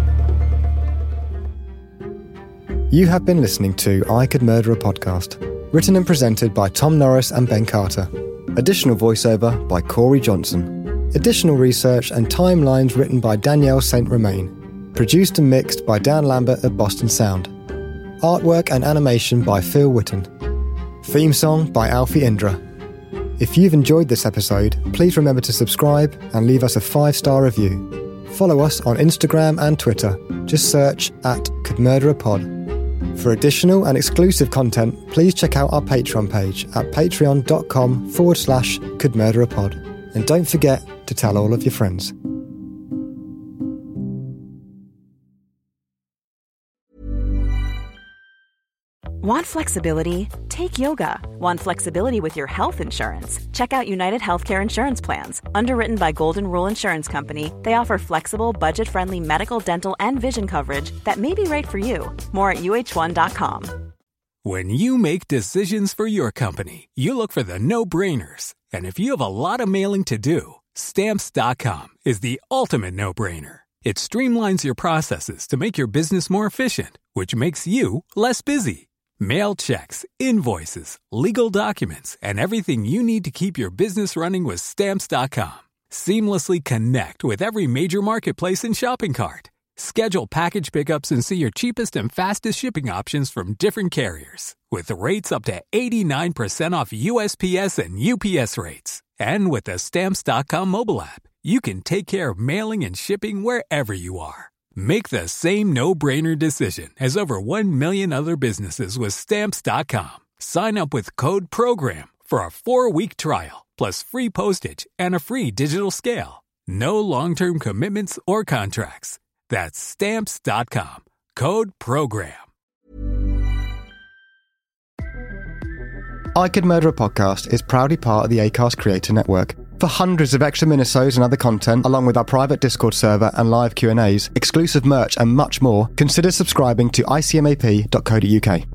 You have been listening to I Could Murder a Podcast. Written and presented by Tom Norris and Ben Carter. Additional voiceover by Corey Johnson. Additional research and timelines written by Danielle Saint Romain. Produced and mixed by Dan Lambert at Boston Sound. Artwork and animation by Phil Witten. Theme song by Alfie Indra. If you've enjoyed this episode, please remember to subscribe and leave us a five-star review. Follow us on Instagram and Twitter. Just search at Could Murder a Pod. For additional and exclusive content, please check out our Patreon page at patreon.com forward slash Could Murder a Pod. And don't forget to tell all of your friends. Want flexibility? Take yoga. Want flexibility with your health insurance? Check out United Healthcare Insurance Plans. Underwritten by Golden Rule Insurance Company, they offer flexible, budget-friendly medical, dental, and vision coverage that may be right for you. More at U H one dot com. When you make decisions for your company, you look for the no-brainers. And if you have a lot of mailing to do, Stamps dot com is the ultimate no-brainer. It streamlines your processes to make your business more efficient, which makes you less busy. Mail checks, invoices, legal documents, and everything you need to keep your business running with Stamps dot com. Seamlessly connect with every major marketplace and shopping cart. Schedule package pickups and see your cheapest and fastest shipping options from different carriers. With rates up to eighty-nine percent off U S P S and U P S rates. And with the Stamps dot com mobile app, you can take care of mailing and shipping wherever you are. Make the same no-brainer decision as over one million other businesses with Stamps dot com. Sign up with code PROGRAM for a four-week trial, plus free postage and a free digital scale. No long-term commitments or contracts. That's Stamps dot com. Code PROGRAM. I Could Murder a Podcast is proudly part of the Acast Creator Network. For hundreds of extra minisodes and other content, along with our private Discord server and live Q and A's, exclusive merch and much more, consider subscribing to I C M A P dot co dot U K.